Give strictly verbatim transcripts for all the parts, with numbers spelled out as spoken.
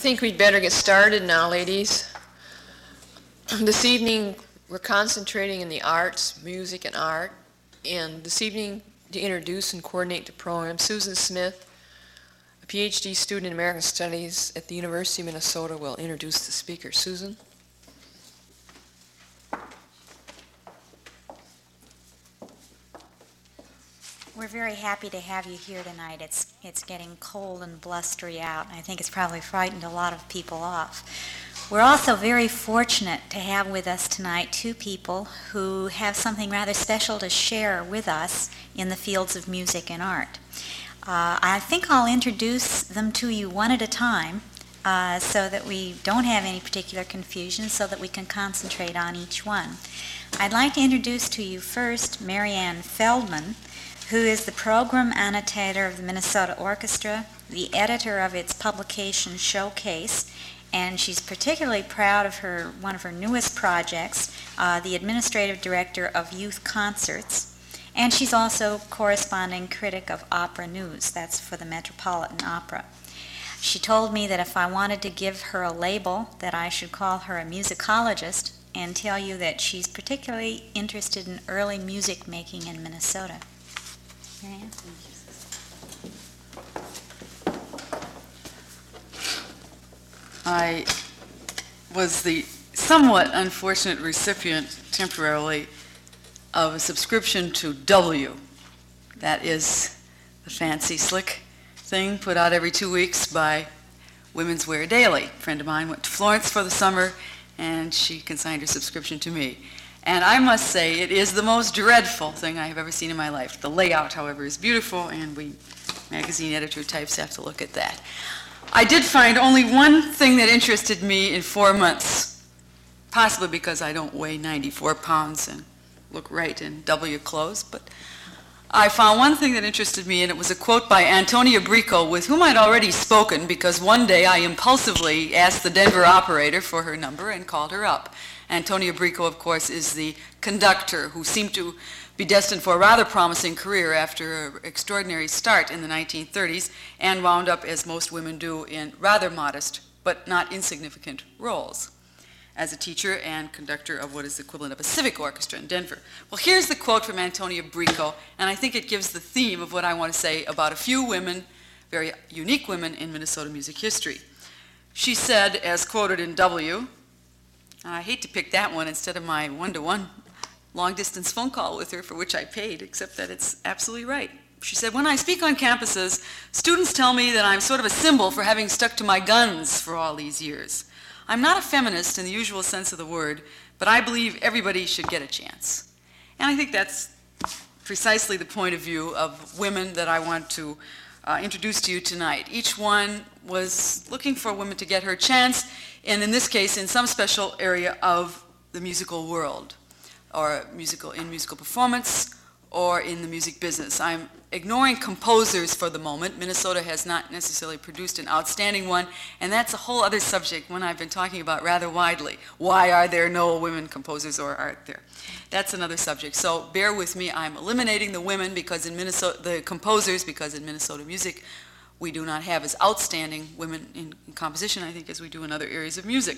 think we'd better get started now, ladies. This evening, we're concentrating in the arts, music and art. And this evening, to introduce and coordinate the program, Susan Smith, a P H D student in American Studies at the University of Minnesota, will introduce the speaker. Susan? We're very happy to have you here tonight. It's, it's getting cold and blustery out, and I think it's probably frightened a lot of people off. We're also very fortunate to have with us tonight two people who have something rather special to share with us in the fields of music and art. Uh, I think I'll introduce them to you one at a time uh, so that we don't have any particular confusion, so that we can concentrate on each one. I'd like to introduce to you first Marianne Feldman, who is the program annotator of the Minnesota Orchestra, the editor of its publication Showcase, and she's particularly proud of her one of her newest projects, uh, the administrative director of Youth Concerts, and she's also corresponding critic of Opera News. That's for the Metropolitan Opera. She told me that if I wanted to give her a label, that I should call her a musicologist, and tell you that she's particularly interested in early music making in Minnesota. Marianne? I was the somewhat unfortunate recipient, temporarily, of a subscription to W. That is the fancy, slick thing put out every two weeks by Women's Wear Daily. A friend of mine went to Florence for the summer, and she consigned her subscription to me. And I must say, it is the most dreadful thing I have ever seen in my life. The layout, however, is beautiful, and we magazine editor types have to look at that. I did find only one thing that interested me in four months, possibly because I don't weigh ninety-four pounds and look right in W clothes, but I found one thing that interested me, and it was a quote by Antonia Bricco, with whom I'd already spoken, because one day I impulsively asked the Denver operator for her number and called her up. Antonia Bricco, of course, is the conductor who seemed to be destined for a rather promising career after an extraordinary start in the nineteen thirties, and wound up, as most women do, in rather modest but not insignificant roles as a teacher and conductor of what is the equivalent of a civic orchestra in Denver. Well, here's the quote from Antonia Bricco, and I think it gives the theme of what I want to say about a few women, very unique women in Minnesota music history. She said, as quoted in W, I hate to pick that one instead of my one-to-one long-distance phone call with her, for which I paid, except that it's absolutely right. She said, when I speak on campuses, students tell me that I'm sort of a symbol for having stuck to my guns for all these years. I'm not a feminist in the usual sense of the word, but I believe everybody should get a chance. And I think that's precisely the point of view of women that I want to uh, introduce to you tonight. Each one was looking for a woman to get her chance, and in this case, in some special area of the musical world, or musical in musical performance, or in the music business. I'm ignoring composers for the moment. Minnesota has not necessarily produced an outstanding one, and that's a whole other subject, one I've been talking about rather widely. Why are there no women composers, or are there? That's another subject. So bear with me. I'm eliminating the women because in Minnesota, the composers, because in Minnesota music, we do not have as outstanding women in, in composition, I think, as we do in other areas of music.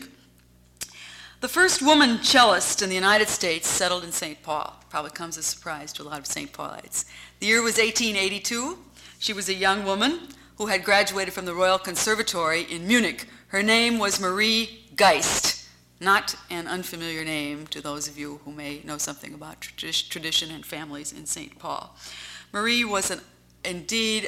The first woman cellist in the United States settled in Saint Paul. Probably comes as a surprise to a lot of Saint Paulites. The year was eighteen eighty-two. She was a young woman who had graduated from the Royal Conservatory in Munich. Her name was Marie Geist, not an unfamiliar name to those of you who may know something about tradi- tradition and families in Saint Paul. Marie was an, indeed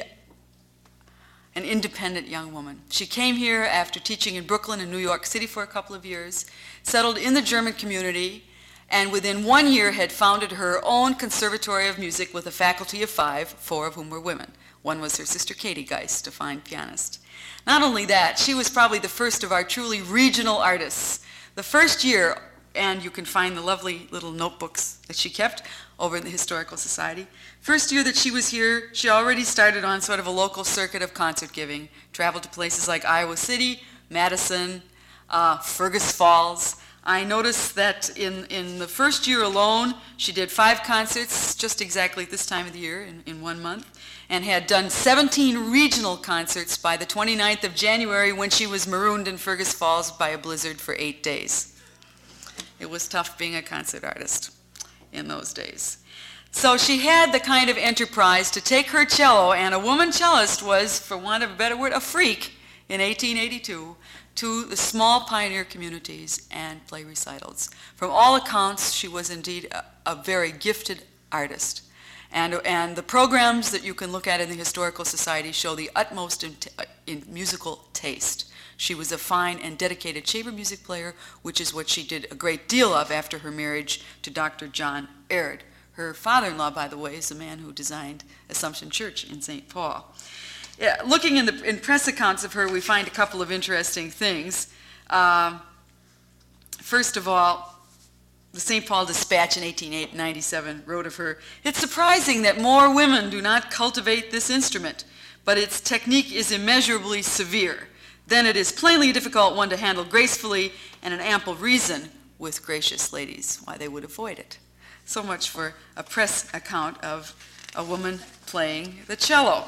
an independent young woman. She came here after teaching in Brooklyn and New York City for a couple of years, settled in the German community, and within one year had founded her own conservatory of music with a faculty of five, four of whom were women. One was her sister Katie Geist, a fine pianist. Not only that, she was probably the first of our truly regional artists. The first year, and you can find the lovely little notebooks that she kept over in the Historical Society. First year that she was here, she already started on sort of a local circuit of concert giving, traveled to places like Iowa City, Madison, uh, Fergus Falls. I noticed that in, in the first year alone, she did five concerts just exactly at this time of the year in, in one month. and had done seventeen regional concerts by the twenty-ninth of January when she was marooned in Fergus Falls by a blizzard for eight days. It was tough being a concert artist in those days. So she had the kind of enterprise to take her cello, and a woman cellist was, for want of a better word, a freak in eighteen eighty-two, to the small pioneer communities and play recitals. From all accounts, she was indeed a, a very gifted artist. And, and the programs that you can look at in the Historical Society show the utmost in, in musical taste. She was a fine and dedicated chamber music player, which is what she did a great deal of after her marriage to Doctor John Aird. Her father-in-law, by the way, is the man who designed Assumption Church in Saint Paul. Yeah, looking in the in press accounts of her, we find a couple of interesting things. Um, first of all, the Saint Paul Dispatch in eighteen ninety-seven wrote of her, "It's surprising that more women do not cultivate this instrument, but its technique is immeasurably severe. Then it is plainly a difficult one to handle gracefully, and an ample reason with gracious ladies why they would avoid it." So much for a press account of a woman playing the cello.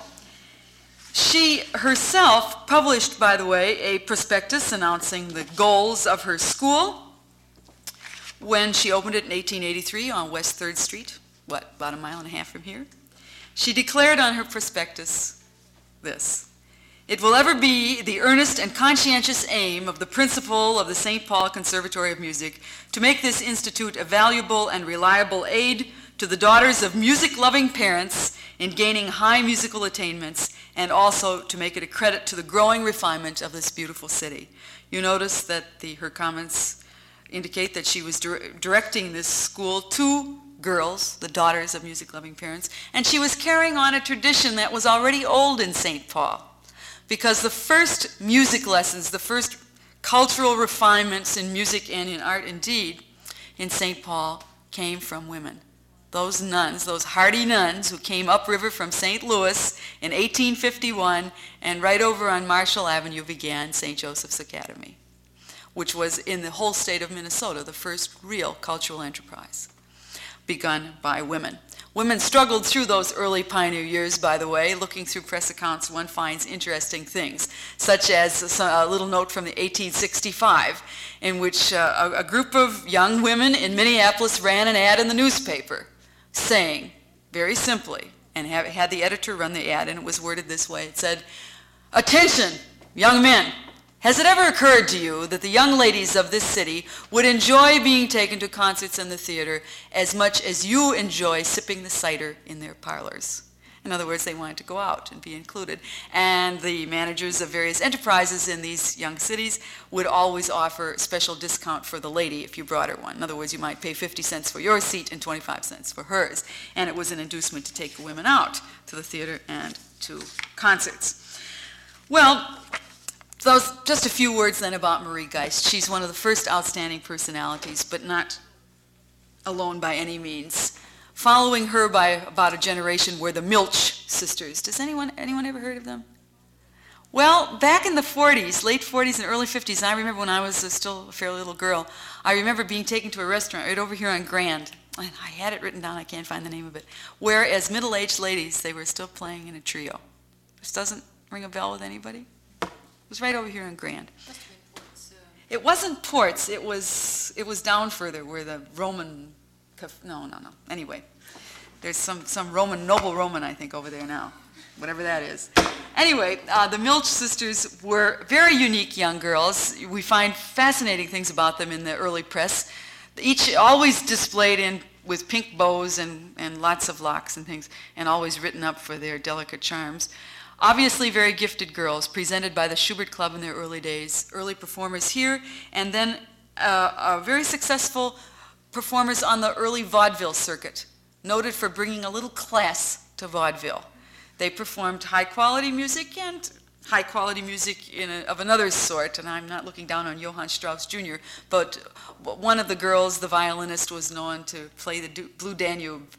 She herself published, by the way, a prospectus announcing the goals of her school when she opened it in eighteen eighty-three on West third Street, what, about a mile and a half from here. She declared on her prospectus this: "It will ever be the earnest and conscientious aim of the principal of the Saint Paul Conservatory of Music to make this institute a valuable and reliable aid to the daughters of music-loving parents in gaining high musical attainments, and also to make it a credit to the growing refinement of this beautiful city." You notice that the, her comments indicate that she was dir- directing this school to girls, the daughters of music-loving parents, and she was carrying on a tradition that was already old in Saint Paul. Because the first music lessons, the first cultural refinements in music and in art indeed, in Saint Paul, came from women. Those nuns, those hardy nuns who came upriver from Saint Louis in eighteen fifty-one and right over on Marshall Avenue began Saint Joseph's Academy, which was in the whole state of Minnesota, the first real cultural enterprise begun by women. Women struggled through those early pioneer years, by the way. Looking through press accounts, one finds interesting things, such as a little note from the eighteen sixty-five, in which uh, a, a group of young women in Minneapolis ran an ad in the newspaper saying, very simply, and have, had the editor run the ad, and it was worded this way. It said, "Attention, young men. Has it ever occurred to you that the young ladies of this city would enjoy being taken to concerts in the theater as much as you enjoy sipping the cider in their parlors?" In other words, they wanted to go out and be included. And the managers of various enterprises in these young cities would always offer special discount for the lady if you brought her one. In other words, you might pay fifty cents for your seat and twenty-five cents for hers. And it was an inducement to take the women out to the theater and to concerts. Well, those, just a few words then about Marie Geist. She's one of the first outstanding personalities, but not alone by any means. Following her by about a generation were the Milch sisters. Does anyone anyone ever heard of them? Well, back in the forties, late forties and early fifties, I remember when I was a still a fairly little girl, I remember being taken to a restaurant right over here on Grand. And I had it written down, I can't find the name of it, where as middle-aged ladies, they were still playing in a trio. This doesn't ring a bell with anybody? It was right over here on Grand. It wasn't Ports, it was it was down further where the Roman, no, no, no. Anyway, there's some, some Roman, noble Roman, I think, over there now, whatever that is. Anyway, uh, the Milch sisters were very unique young girls. We find fascinating things about them in the early press. Each always displayed in with pink bows and, and lots of locks and things, and always written up for their delicate charms. Obviously very gifted girls, presented by the Schubert Club in their early days, early performers here, and then uh, uh, very successful performers on the early vaudeville circuit, noted for bringing a little class to vaudeville. They performed high-quality music and high-quality music in a, of another sort, and I'm not looking down on Johann Strauss Junior, but one of the girls, the violinist, was known to play the Du- Blue Danube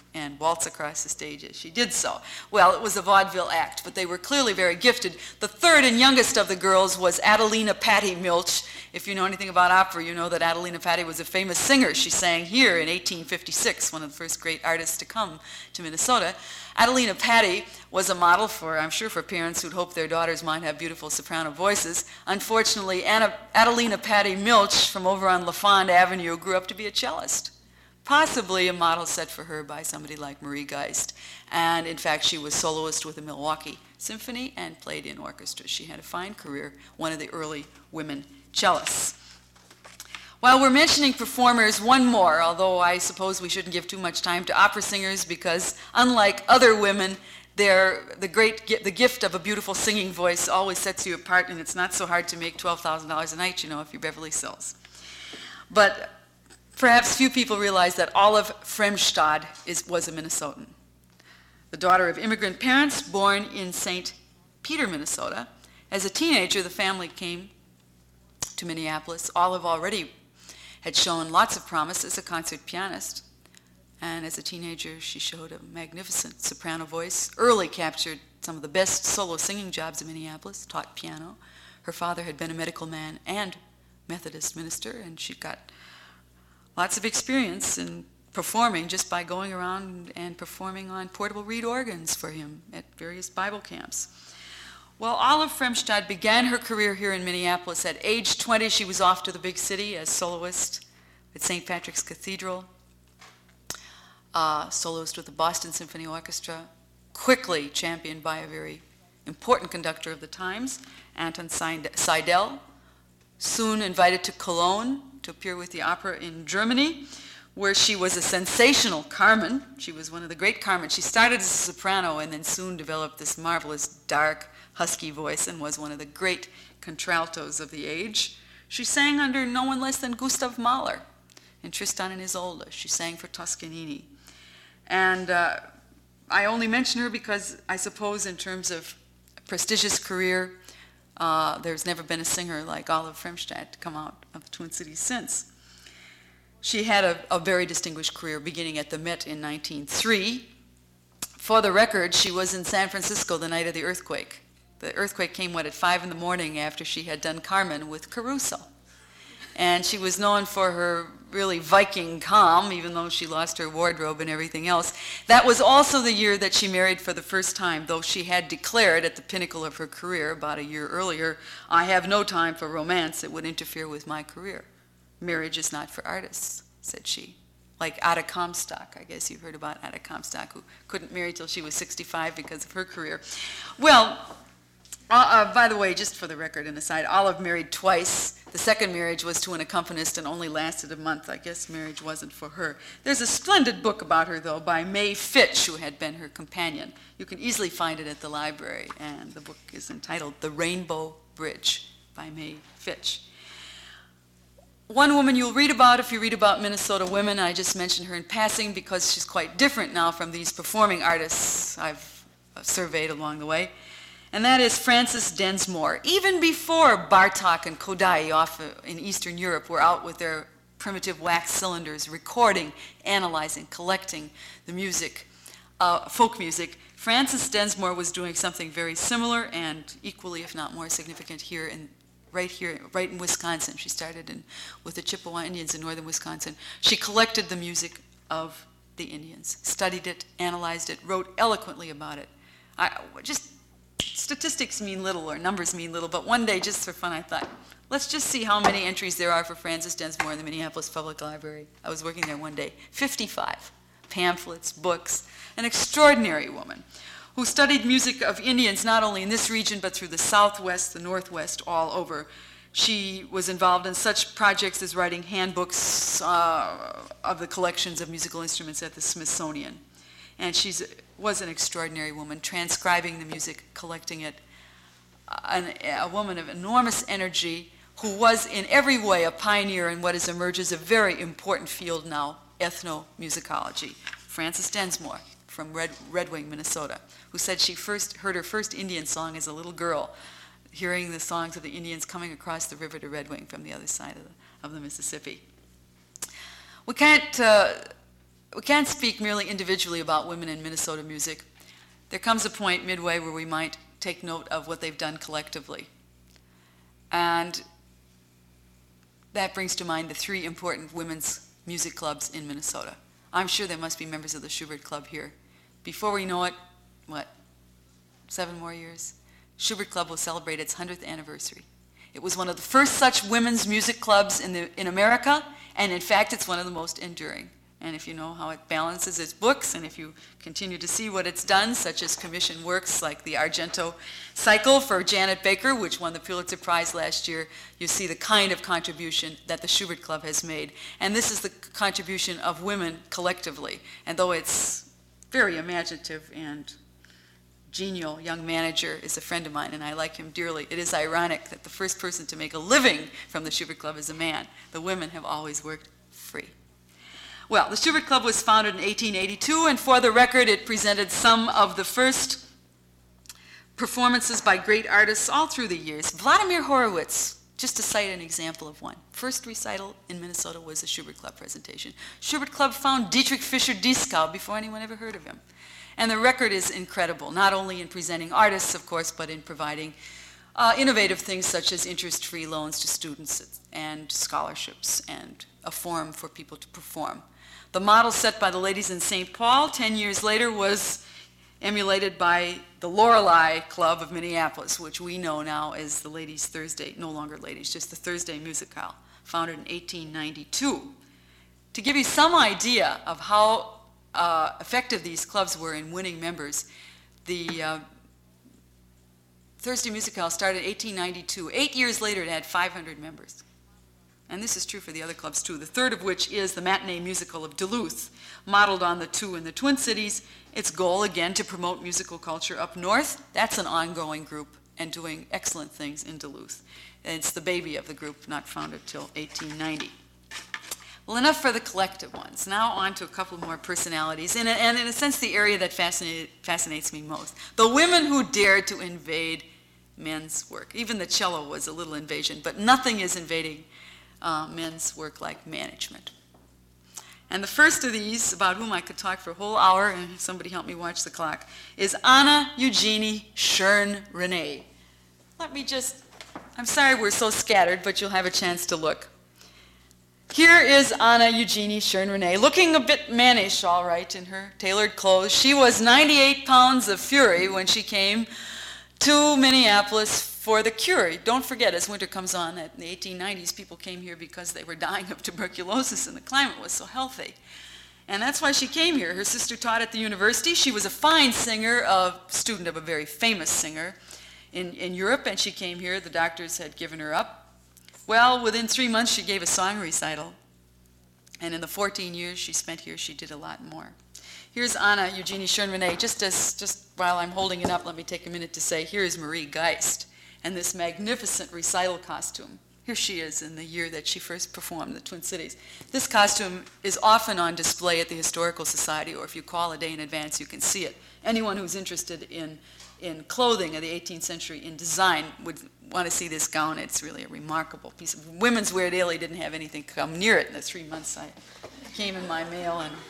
and waltz across the stage as she did so. Well, it was a vaudeville act, but they were clearly very gifted. The third and youngest of the girls was Adelina Patty Milch. If you know anything about opera, you know that Adelina Patty was a famous singer. She sang here in eighteen fifty-six, one of the first great artists to come to Minnesota. Adelina Patty was a model for, I'm sure, for parents who'd hoped their daughters might have beautiful soprano voices. Unfortunately, Anna, Adelina Patty Milch from over on LaFond Avenue grew up to be a cellist. Possibly a model set for her by somebody like Marie Geist. And in fact, she was soloist with the Milwaukee Symphony and played in orchestras. She had a fine career, one of the early women cellists. While we're mentioning performers, one more, although I suppose we shouldn't give too much time to opera singers because unlike other women, they're the great the gift of a beautiful singing voice always sets you apart, and it's not so hard to make twelve thousand dollars a night, you know, if you're Beverly Sills. But perhaps few people realize that Olive Fremstad is, was a Minnesotan. The daughter of immigrant parents born in Saint Peter, Minnesota. As a teenager, the family came to Minneapolis. Olive already had shown lots of promise as a concert pianist. And as a teenager, she showed a magnificent soprano voice, early captured some of the best solo singing jobs in Minneapolis, taught piano. Her father had been a medical man and Methodist minister, and she got lots of experience in performing just by going around and performing on portable reed organs for him at various Bible camps. Well, Olive Fremstad began her career here in Minneapolis. At age twenty, she was off to the big city as soloist at Saint Patrick's Cathedral, uh, soloist with the Boston Symphony Orchestra, quickly championed by a very important conductor of the times, Anton Seidel, soon invited to Cologne to appear with the opera in Germany, where she was a sensational Carmen. She was one of the great Carmen. She started as a soprano and then soon developed this marvelous, dark, husky voice and was one of the great contraltos of the age. She sang under no one less than Gustav Mahler in Tristan and Isolde. She sang for Toscanini. And uh, I only mention her because I suppose in terms of a prestigious career, uh, there's never been a singer like Olive Fremstad to come out of the Twin Cities since. She had a, a very distinguished career beginning at the Met in nineteen oh three. For the record, she was in San Francisco the night of the earthquake. The earthquake came, what, at five in the morning after she had done Carmen with Caruso. And she was known for her really Viking calm, even though she lost her wardrobe and everything else. That was also the year that she married for the first time, though she had declared at the pinnacle of her career about a year earlier, "I have no time for romance. It would interfere with my career. Marriage is not for artists," said she. Like Ada Comstock. I guess you've heard about Ada Comstock, who couldn't marry till she was sixty-five because of her career. Well, uh, uh, by the way, just for the record and aside, Olive married twice. The second marriage was to an accompanist and only lasted a month. I guess marriage wasn't for her. There's a splendid book about her, though, by Mae Fitch, who had been her companion. You can easily find it at the library, and the book is entitled The Rainbow Bridge by Mae Fitch. One woman you'll read about if you read about Minnesota women, I just mentioned her in passing because she's quite different now from these performing artists I've surveyed along the way, and that is Frances Densmore. Even before Bartók and Kodály off in Eastern Europe were out with their primitive wax cylinders, recording, analyzing, collecting the music, uh, folk music, Frances Densmore was doing something very similar and equally, if not more significant, here in right here, right in Wisconsin. She started in, with the Chippewa Indians in northern Wisconsin. She collected the music of the Indians, studied it, analyzed it, wrote eloquently about it. I, just statistics mean little or numbers mean little, but one day, just for fun, I thought, let's just see how many entries there are for Frances Densmore in the Minneapolis Public Library. I was working there one day. fifty-five pamphlets, books, an extraordinary woman who studied music of Indians not only in this region but through the Southwest, the Northwest, all over. She was involved in such projects as writing handbooks uh, of the collections of musical instruments at the Smithsonian. And she was an extraordinary woman, transcribing the music, collecting it, an, a woman of enormous energy who was in every way a pioneer in what has emerged as a very important field now, ethnomusicology. Frances Densmore from Red, Red Wing, Minnesota, who said she first heard her first Indian song as a little girl, hearing the songs of the Indians coming across the river to Red Wing from the other side of the, of the Mississippi. We can't uh, we can't speak merely individually about women in Minnesota music. There comes a point midway where we might take note of what they've done collectively. And that brings to mind the three important women's music clubs in Minnesota. I'm sure there must be members of the Schubert Club here. Before we know it, what, seven more years? Schubert Club will celebrate its hundredth anniversary. It was one of the first such women's music clubs in, the, in America, and in fact, it's one of the most enduring. And if you know how it balances its books, and if you continue to see what it's done, such as commission works like the Argento Cycle for Janet Baker, which won the Pulitzer Prize last year, you see the kind of contribution that the Schubert Club has made. And this is the contribution of women collectively. And though it's very imaginative and genial young manager is a friend of mine, and I like him dearly, it is ironic that the first person to make a living from the Schubert Club is a man. The women have always worked free. Well, the Schubert Club was founded in eighteen eighty-two, and for the record, it presented some of the first performances by great artists all through the years. Vladimir Horowitz, just to cite an example of one. First recital in Minnesota was a Schubert Club presentation. Schubert Club found Dietrich Fischer-Dieskau before anyone ever heard of him. And the record is incredible, not only in presenting artists, of course, but in providing uh, innovative things such as interest-free loans to students and scholarships and a forum for people to perform. The model set by the ladies in Saint Paul ten years later was emulated by the Lorelei Club of Minneapolis, which we know now as the Ladies Thursday, no longer ladies, just the Thursday Musicale, founded in eighteen ninety-two. To give you some idea of how uh, effective these clubs were in winning members, the uh, Thursday Musicale started in eighteen ninety-two. Eight years later, it had five hundred members. And this is true for the other clubs too, the third of which is the Matinee Musical of Duluth, modeled on the two in the Twin Cities. Its goal, again, to promote musical culture up north. That's an ongoing group and doing excellent things in Duluth. And it's the baby of the group, not founded till eighteen ninety. Well, enough for the collective ones. Now on to a couple more personalities, and, and in a sense the area that fascinates me most. The women who dared to invade men's work. Even the cello was a little invasion, but nothing is invading Uh, men's work like management. And the first of these, about whom I could talk for a whole hour, and somebody help me watch the clock, is Anna Eugenie Schoen-René. Let me just, I'm sorry we're so scattered, but you'll have a chance to look. Here is Anna Eugenie Schoen-René, looking a bit mannish, all right, in her tailored clothes. She was ninety-eight pounds of fury when she came to Minneapolis for the cure. Don't forget, as winter comes on, in the eighteen nineties, people came here because they were dying of tuberculosis and the climate was so healthy. And that's why she came here. Her sister taught at the university. She was a fine singer, a student of a very famous singer in, in Europe, and she came here. The doctors had given her up. Well, within three months, she gave a song recital. And in the fourteen years she spent here, she did a lot more. Here's Anna Eugenie Schoen-René. Just, as, just while I'm holding it up, let me take a minute to say, here is Marie Geist and this magnificent recital costume. Here she is in the year that she first performed in the Twin Cities. This costume is often on display at the Historical Society, or if you call a day in advance, you can see it. Anyone who's interested in, in clothing of the eighteenth century, in design, would want to see this gown. It's really a remarkable piece of women's wear daily. Didn't have anything come near it in the three months I came in my mail, and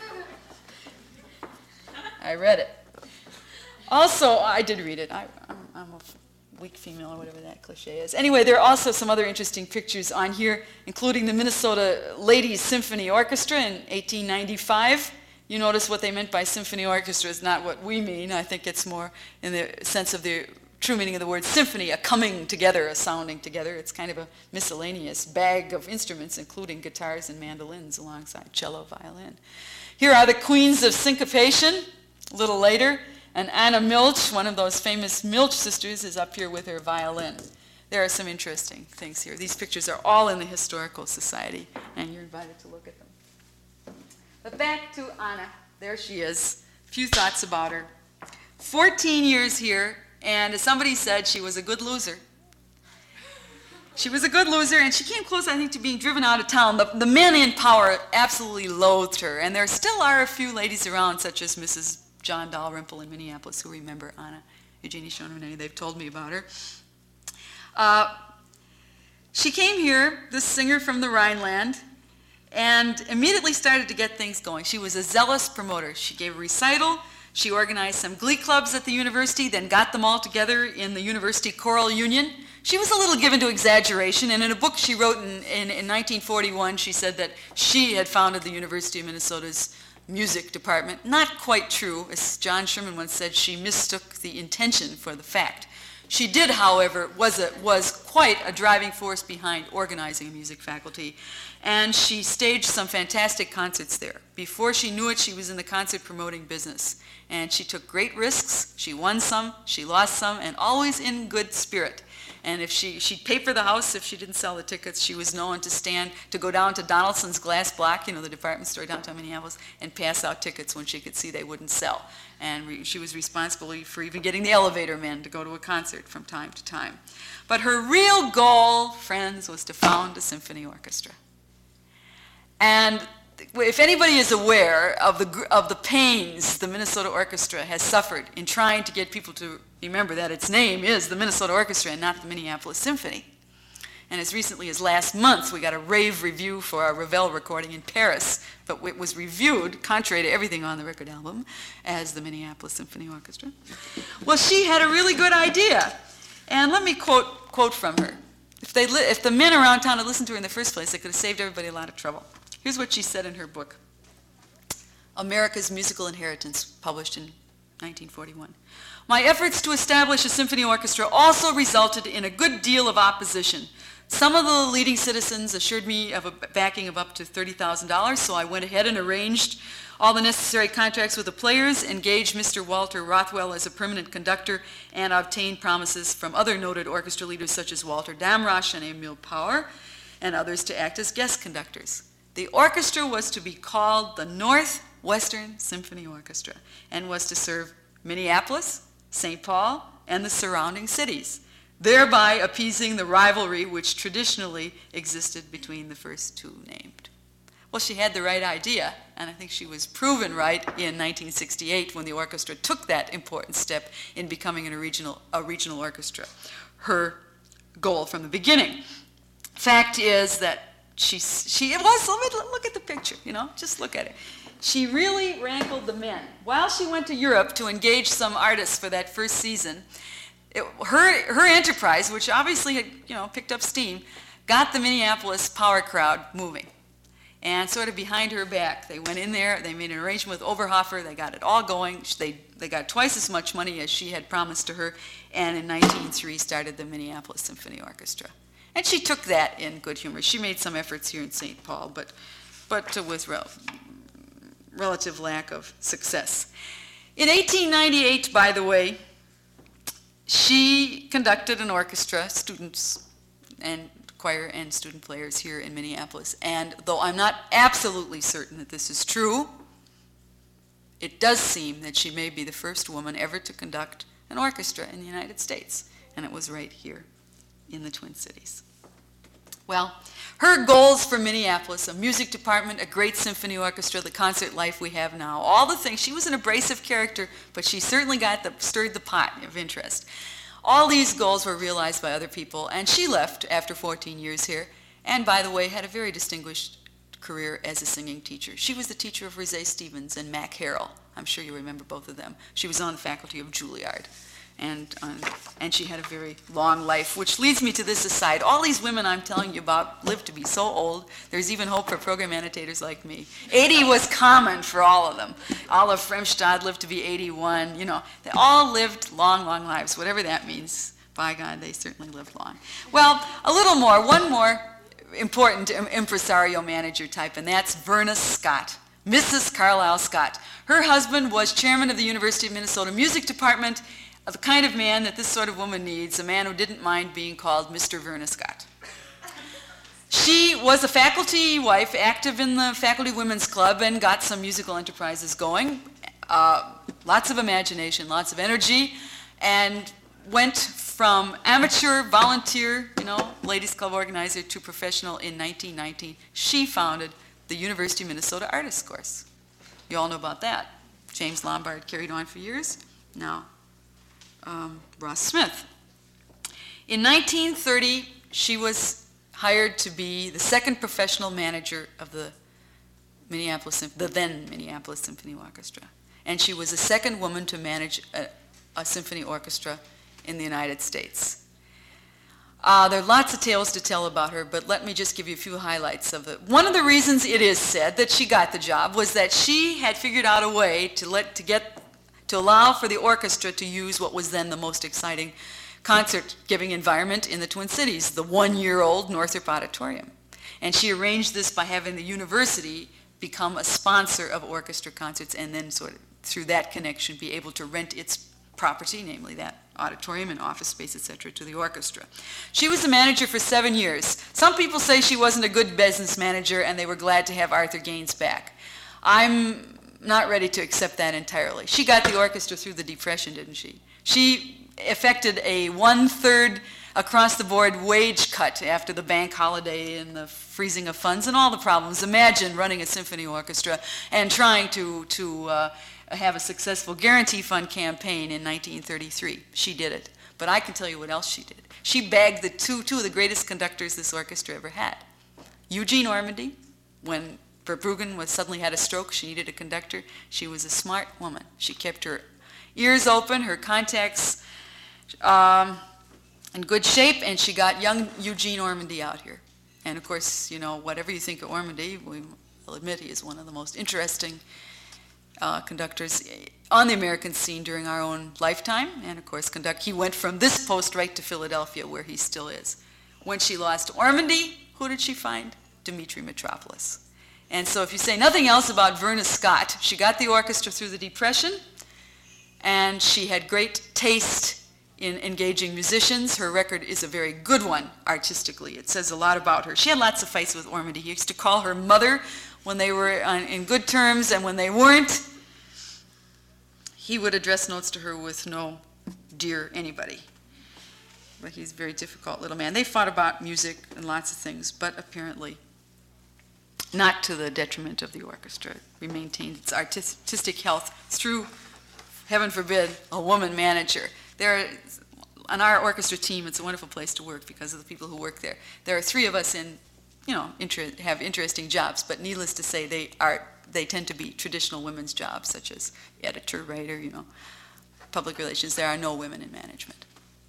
I read it. Also, I did read it. I, I'm, I'm a weak female, or whatever that cliche is. Anyway, there are also some other interesting pictures on here, including the Minnesota Ladies Symphony Orchestra in eighteen ninety-five. You notice what they meant by symphony orchestra is not what we mean. I think it's more in the sense of the true meaning of the word symphony, a coming together, a sounding together. It's kind of a miscellaneous bag of instruments, including guitars and mandolins alongside cello, violin. Here are the Queens of Syncopation, a little later. And Anna Milch, one of those famous Milch sisters, is up here with her violin. There are some interesting things here. These pictures are all in the Historical Society, and you're invited to look at them. But back to Anna. There she is. A few thoughts about her. fourteen years here, and as somebody said, she was a good loser. She was a good loser, and she came close, I think, to being driven out of town. The, the men in power absolutely loathed her, and there still are a few ladies around, such as Missus John Dalrymple in Minneapolis, who remember Anna Eugenie Schoen-René. They've told me about her. Uh, she came here, this singer from the Rhineland, and immediately started to get things going. She was a zealous promoter. She gave a recital. She organized some glee clubs at the university, then got them all together in the University Choral Union. She was a little given to exaggeration, and in a book she wrote in, in, in nineteen forty-one, she said that she had founded the University of Minnesota's music department. Not quite true. As John Sherman once said, she mistook the intention for the fact. She did, however, was, a, was quite a driving force behind organizing a music faculty, and she staged some fantastic concerts there. Before she knew it, she was in the concert promoting business, and she took great risks. She won some, she lost some, and always in good spirit. And if she, she'd pay for the house if she didn't sell the tickets. She was known to stand, to go down to Donaldson's Glass Block, you know, the department store downtown Minneapolis, and pass out tickets when she could see they wouldn't sell. And re, she was responsible for even getting the elevator men to go to a concert from time to time. But her real goal, friends, was to found a symphony orchestra. And if anybody is aware of the, of the pains the Minnesota Orchestra has suffered in trying to get people to remember that its name is the Minnesota Orchestra and not the Minneapolis Symphony. And as recently as last month, we got a rave review for our Ravel recording in Paris, but it was reviewed, contrary to everything on the record album, as the Minneapolis Symphony Orchestra. Well, she had a really good idea. And let me quote, quote from her. If, they li- if the men around town had listened to her in the first place, they could have saved everybody a lot of trouble. Here's what she said in her book, America's Musical Inheritance, published in nineteen forty-one. My efforts to establish a symphony orchestra also resulted in a good deal of opposition. Some of the leading citizens assured me of a backing of up to thirty thousand dollars, so I went ahead and arranged all the necessary contracts with the players, engaged Mister Walter Rothwell as a permanent conductor, and obtained promises from other noted orchestra leaders such as Walter Damrosch and Emil Power, and others to act as guest conductors. The orchestra was to be called the Northwestern Symphony Orchestra and was to serve Minneapolis, Saint Paul, and the surrounding cities, thereby appeasing the rivalry which traditionally existed between the first two named. Well, she had the right idea, and I think she was proven right in nineteen sixty-eight when the orchestra took that important step in becoming an regional, a regional orchestra. Her goal from the beginning. Fact is that She, she, it was, let me look at the picture, you know, just look at it. She really rankled the men. While she went to Europe to engage some artists for that first season, it, her, her enterprise, which obviously had, you know, picked up steam, got the Minneapolis power crowd moving. And sort of behind her back, they went in there, they made an arrangement with Oberhofer, they got it all going. They, they got twice as much money as she had promised to her, and in nineteen oh three started the Minneapolis Symphony Orchestra. And she took that in good humor. She made some efforts here in Saint Paul, but, but with rel- relative lack of success. In eighteen ninety-eight, by the way, she conducted an orchestra, students and choir and student players here in Minneapolis. And though I'm not absolutely certain that this is true, it does seem that she may be the first woman ever to conduct an orchestra in the United States. And it was right here in the Twin Cities. Well, her goals for Minneapolis, a music department, a great symphony orchestra, the concert life we have now, all the things. She was an abrasive character, but she certainly got the, stirred the pot of interest. All these goals were realized by other people, and she left after fourteen years here, and by the way, had a very distinguished career as a singing teacher. She was the teacher of Rosé Stevens and Mac Harrell. I'm sure you remember both of them. She was on the faculty of Juilliard. And, um, and she had a very long life, which leads me to this aside. All these women I'm telling you about lived to be so old, there's even hope for program annotators like me. eighty was common for all of them. Olive Fremstad lived to be eighty-one. You know, they all lived long, long lives, whatever that means. By God, they certainly lived long. Well, a little more, one more important impresario manager type, and that's Verna Scott, Missus Carlisle Scott. Her husband was chairman of the University of Minnesota Music Department, the kind of man that this sort of woman needs, a man who didn't mind being called Mister Verna Scott. She was a faculty wife, active in the Faculty Women's Club, and got some musical enterprises going. Uh, lots of imagination, lots of energy, and went from amateur, volunteer, you know, ladies club organizer to professional in nineteen nineteen. She founded the University of Minnesota Artists Course. You all know about that. James Lombard carried on for years. Now, Um, Ross Smith. In nineteen thirty, she was hired to be the second professional manager of the Minneapolis, Sym- the then Minneapolis Symphony Orchestra. And she was the second woman to manage a, a symphony orchestra in the United States. Uh, there are lots of tales to tell about her, but let me just give you a few highlights of it. One of the reasons it is said that she got the job was that she had figured out a way to let to get to allow for the orchestra to use what was then the most exciting concert-giving environment in the Twin Cities, the one-year-old Northrop Auditorium. And she arranged this by having the university become a sponsor of orchestra concerts, and then sort of through that connection be able to rent its property, namely that auditorium and office space, et cetera, to the orchestra. She was the manager for seven years. Some people say she wasn't a good business manager and they were glad to have Arthur Gaines back. I'm not ready to accept that entirely. She got the orchestra through the Depression, didn't she? She effected a one-third across-the-board wage cut after the bank holiday and the freezing of funds and all the problems. Imagine running a symphony orchestra and trying to, to uh, have a successful guarantee fund campaign in nineteen thirty-three. She did it. But I can tell you what else she did. She bagged the two, two of the greatest conductors this orchestra ever had. Eugene Ormandy, when Verbruggen was suddenly had a stroke, she needed a conductor. She was a smart woman. She kept her ears open, her contacts um, in good shape, and she got young Eugene Ormandy out here. And of course, you know, whatever you think of Ormandy, we will admit he is one of the most interesting uh, conductors on the American scene during our own lifetime. And of course, conduct, he went from this post right to Philadelphia, where he still is. When she lost Ormandy, who did she find? Dmitri Mitropoulos. And so if you say nothing else about Verna Scott, she got the orchestra through the Depression, and she had great taste in engaging musicians. Her record is a very good one artistically. It says a lot about her. She had lots of fights with Ormandy. He used to call her mother when they were on, in good terms, and when they weren't, he would address notes to her with no dear anybody. But he's a very difficult little man. They fought about music and lots of things, but apparently not to the detriment of the orchestra. We maintained its artistic health through, heaven forbid, a woman manager. There are, on our orchestra team, it's a wonderful place to work because of the people who work there. There are three of us in, you know, inter- have interesting jobs, but needless to say, they are they tend to be traditional women's jobs, such as editor, writer, you know, public relations. There are no women in management.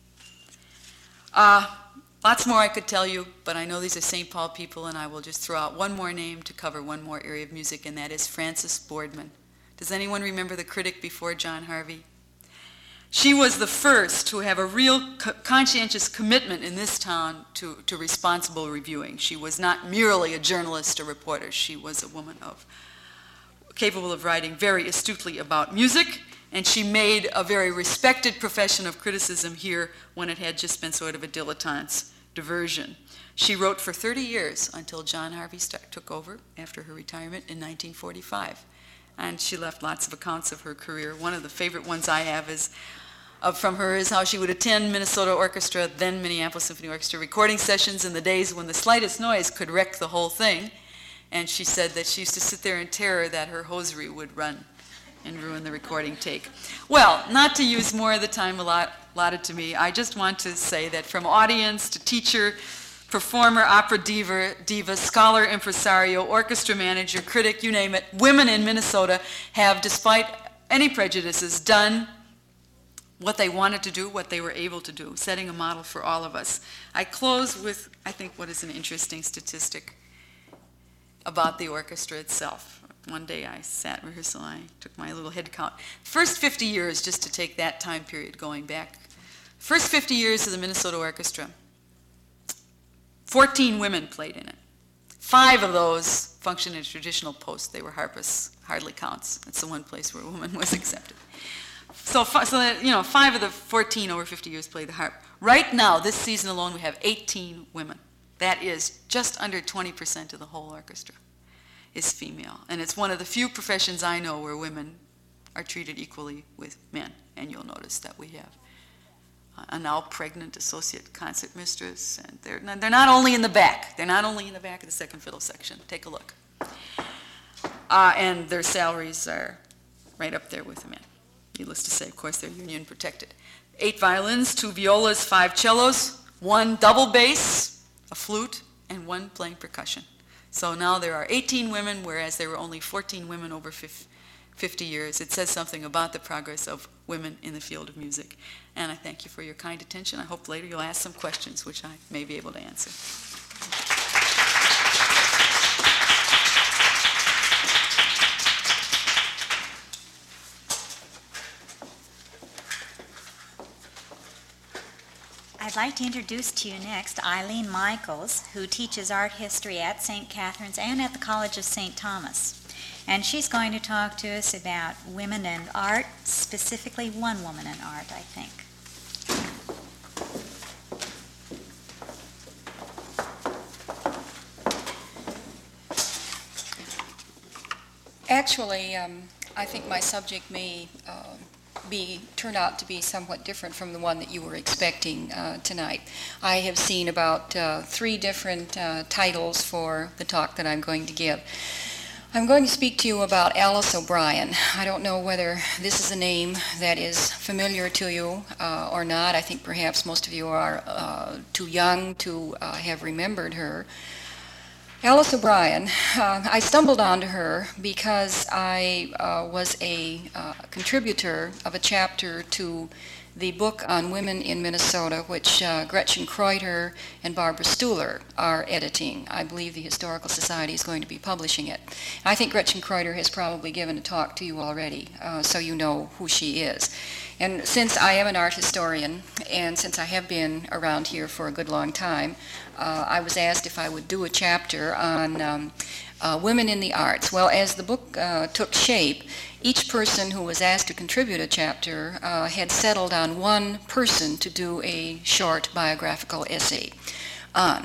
Uh, lots more I could tell you, but I know these are Saint Paul people, and I will just throw out one more name to cover one more area of music, and that is Frances Boardman. Does anyone remember the critic before John Harvey? She was the first to have a real co- conscientious commitment in this town to, to responsible reviewing. She was not merely a journalist or reporter. She was a woman of capable of writing very astutely about music, and she made a very respected profession of criticism here when it had just been sort of a dilettante's diversion. She wrote for thirty years until John Harvey start, took over after her retirement in nineteen forty-five. And she left lots of accounts of her career. One of the favorite ones I have is uh, from her is how she would attend Minnesota Orchestra, then Minneapolis Symphony Orchestra, recording sessions in the days when the slightest noise could wreck the whole thing. And she said that she used to sit there in terror that her hosiery would run and ruin the recording take. Well, not to use more of the time allot- allotted to me, I just want to say that from audience to teacher, performer, opera diva, diva, scholar, impresario, orchestra manager, critic, you name it, women in Minnesota have, despite any prejudices, done what they wanted to do, what they were able to do, setting a model for all of us. I close with, I think, what is an interesting statistic about the orchestra itself. One day I sat in rehearsal, I took my little head count. First fifty years, just to take that time period going back, first fifty years of the Minnesota Orchestra, fourteen women played in it. Five of those functioned in a traditional post. They were harpists, hardly counts. That's the one place where a woman was accepted. So, so that, you know, five of the fourteen over fifty years played the harp. Right now, this season alone, we have eighteen women. That is just under twenty percent of the whole orchestra is female. And it's one of the few professions I know where women are treated equally with men. And you'll notice that we have a now pregnant associate concert mistress. And they're not, they're not only in the back. They're not only in the back of the second fiddle section. Take a look. Uh, and their salaries are right up there with the men. Needless to say, of course, they're union protected. Eight violins, two violas, five cellos, one double bass, a flute, and one playing percussion. So now there are eighteen women, whereas there were only fourteen women over fifty years. It says something about the progress of women in the field of music. And I thank you for your kind attention. I hope later you'll ask some questions, which I may be able to answer. I'd like to introduce to you next Eileen Michaels, who teaches art history at Saint Catherine's and at the College of Saint Thomas. And she's going to talk to us about women and art, specifically one woman in art, I think. Actually, um, I think my subject may uh, be turn out to be somewhat different from the one that you were expecting uh, tonight. I have seen about uh, three different uh, titles for the talk that I'm going to give. I'm going to speak to you about Alice O'Brien. I don't know whether this is a name that is familiar to you uh, or not. I think perhaps most of you are uh, too young to uh, have remembered her. Alice O'Brien, uh, I stumbled onto her because I uh, was a uh, contributor of a chapter to the book on women in Minnesota, which uh, Gretchen Kreuter and Barbara Stuhler are editing. I believe the Historical Society is going to be publishing it. I think Gretchen Kreuter has probably given a talk to you already, uh, so you know who she is. And since I am an art historian, and since I have been around here for a good long time, uh, I was asked if I would do a chapter on um, uh, women in the arts. Well, as the book uh, took shape, each person who was asked to contribute a chapter uh, had settled on one person to do a short biographical essay on.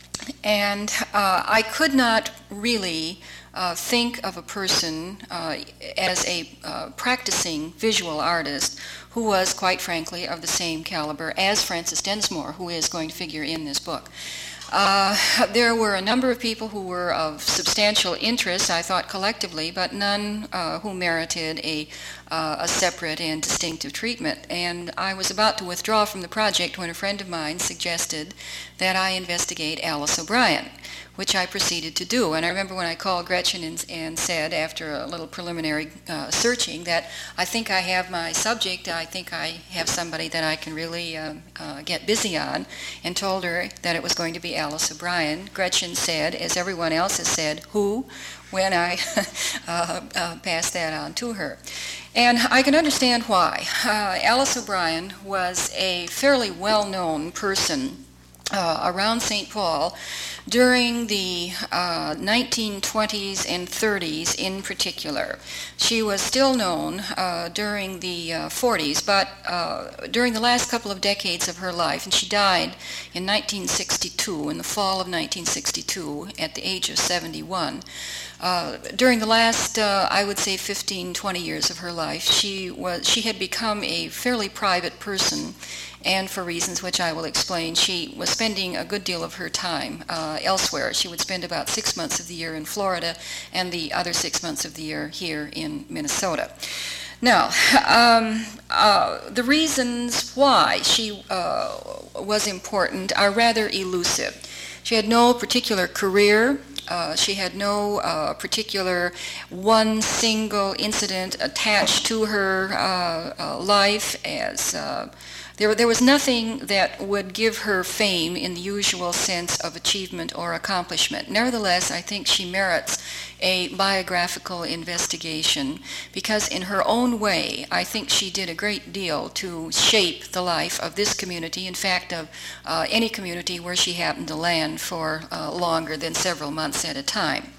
And uh, I could not really uh, think of a person uh, as a uh, practicing visual artist who was, quite frankly, of the same caliber as Frances Densmore, who is going to figure in this book. Uh, there were a number of people who were of substantial interest, I thought, collectively, but none uh, who merited a, uh, a separate and distinctive treatment. And I was about to withdraw from the project when a friend of mine suggested that I investigate Alice O'Brien, which I proceeded to do. And I remember when I called Gretchen and, and said, after a little preliminary uh, searching, that I think I have my subject, I think I have somebody that I can really uh, uh, get busy on, and told her that it was going to be Alice O'Brien. Gretchen said, as everyone else has said, who, when I uh, uh, passed that on to her. And I can understand why. Uh, Alice O'Brien was a fairly well-known person uh, around Saint Paul during the uh, nineteen twenties and thirties in particular. She was still known uh, during the uh, forties, but uh, during the last couple of decades of her life, and she died in nineteen sixty-two, in the fall of nineteen sixty-two, at the age of seventy-one. Uh, during the last, uh, I would say, fifteen, twenty years of her life, she was she had become a fairly private person, and for reasons which I will explain, she was spending a good deal of her time uh, elsewhere. She would spend about six months of the year in Florida and the other six months of the year here in Minnesota. Now, um, uh, the reasons why she uh, was important are rather elusive. She had no particular career. Uh, she had no uh, particular one single incident attached to her uh, uh, life as uh, There, there was nothing that would give her fame in the usual sense of achievement or accomplishment. Nevertheless, I think she merits a biographical investigation because in her own way, I think she did a great deal to shape the life of this community, in fact, of uh, any community where she happened to land for uh, longer than several months at a time.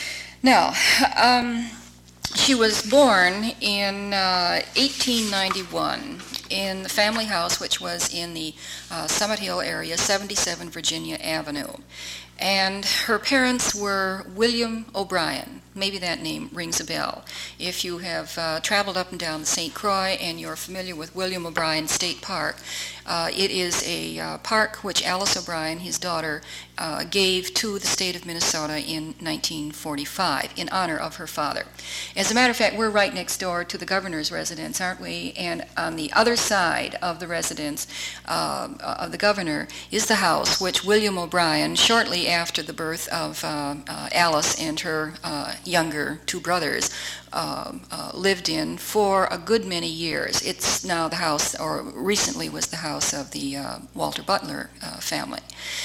Now, um, she was born in uh, eighteen ninety-one in the family house, which was in the uh, Summit Hill area, seventy-seven Virginia Avenue. And her parents were William O'Brien, maybe that name rings a bell. If you have uh, traveled up and down the Saint Croix and you're familiar with William O'Brien State Park, uh, it is a uh, park which Alice O'Brien, his daughter, uh, gave to the state of Minnesota in nineteen forty-five in honor of her father. As a matter of fact, we're right next door to the governor's residence, aren't we? And on the other side of the residence uh, of the governor is the house which William O'Brien, shortly after the birth of uh, uh, Alice and her uh, younger two brothers, uh, uh, lived in for a good many years. It's now the house, or recently was the house, of the uh, Walter Butler uh, family.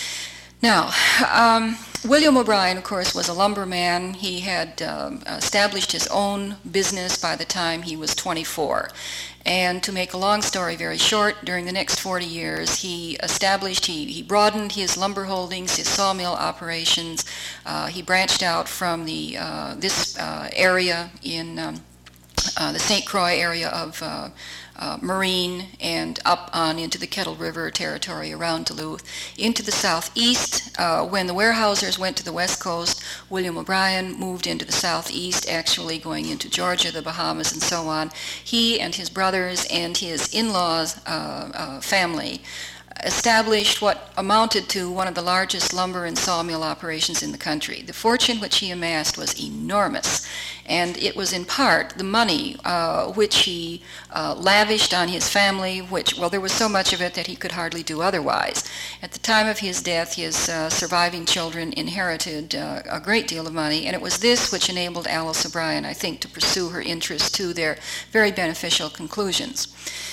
Now, um, William O'Brien, of course, was a lumberman. He had um, established his own business by the time he was twenty-four. And to make a long story very short, during the next forty years, he established, he, he broadened his lumber holdings, his sawmill operations. Uh, he branched out from the uh, this uh, area in um, uh, the Saint Croix area of uh, Uh, Marine and up on into the Kettle River territory around Duluth, into the southeast. Uh, when the Weyerhaeusers went to the west coast, William O'Brien moved into the southeast, actually going into Georgia, the Bahamas, and so on. He and his brothers and his in-laws' uh, uh, family established what amounted to one of the largest lumber and sawmill operations in the country. The fortune which he amassed was enormous, and it was in part the money uh, which he uh, lavished on his family, which, well, there was so much of it that he could hardly do otherwise. At the time of his death, his uh, surviving children inherited uh, a great deal of money, and it was this which enabled Alice O'Brien, I think, to pursue her interests to their very beneficial conclusions.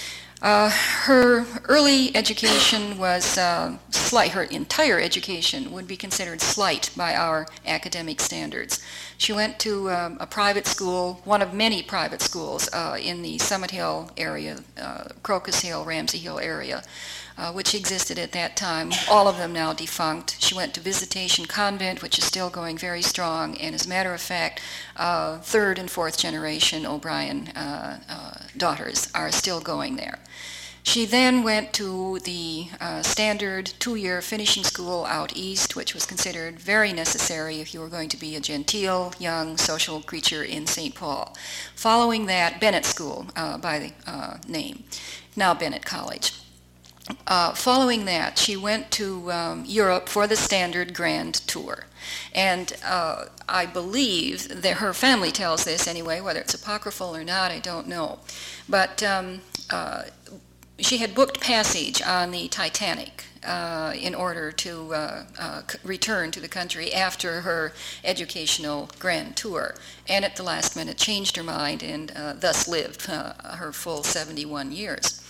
Uh, her early education was uh, slight. Her entire education would be considered slight by our academic standards. She went to um, a private school, one of many private schools uh, in the Summit Hill area, uh, Crocus Hill, Ramsey Hill area, uh, which existed at that time, all of them now defunct. She went to Visitation Convent, which is still going very strong, and as a matter of fact, uh, third and fourth generation O'Brien uh, uh, daughters are still going there. She then went to the uh, standard two-year finishing school out east, which was considered very necessary if you were going to be a genteel, young, social creature in Saint Paul. Following that, Bennett School, uh, by the uh, name, now Bennett College. Uh, following that, she went to um, Europe for the standard grand tour. And uh, I believe that her family tells this anyway, whether it's apocryphal or not, I don't know. But um, uh, she had booked passage on the Titanic uh, in order to uh, uh, c- return to the country after her educational grand tour, and at the last minute changed her mind and uh, thus lived uh, her full seventy-one years.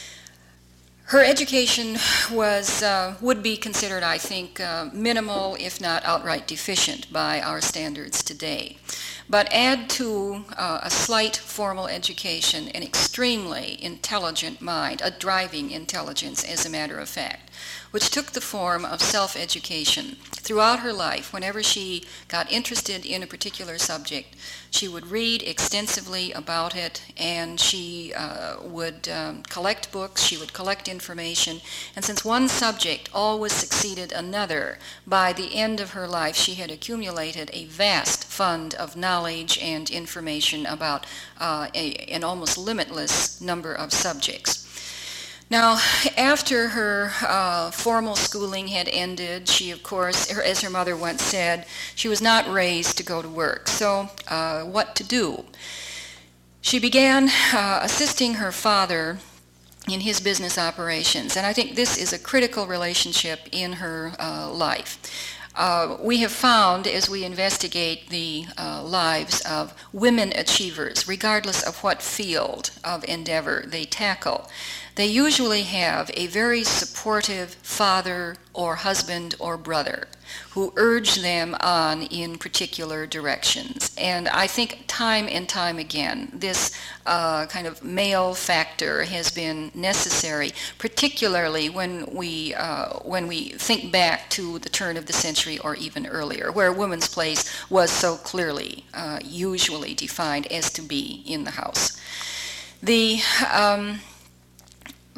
Her education was uh, would be considered, I think, uh, minimal, if not outright deficient by our standards today. But add to uh, a slight formal education an extremely intelligent mind, a driving intelligence, as a matter of fact, which took the form of self-education. Throughout her life, whenever she got interested in a particular subject, she would read extensively about it, and she uh, would um, collect books, she would collect information, and since one subject always succeeded another, by the end of her life she had accumulated a vast fund of knowledge and information about uh, a, an almost limitless number of subjects. Now, after her uh, formal schooling had ended, she, of course, her, as her mother once said, she was not raised to go to work. So, uh, what to do? She began uh, assisting her father in his business operations, and I think this is a critical relationship in her uh, life. Uh, we have found, as we investigate the uh, lives of women achievers, regardless of what field of endeavor they tackle, they usually have a very supportive father or husband or brother who urge them on in particular directions. And I think time and time again, this uh, kind of male factor has been necessary, particularly when we uh, when we think back to the turn of the century or even earlier, where a woman's place was so clearly uh, usually defined as to be in the house. The um,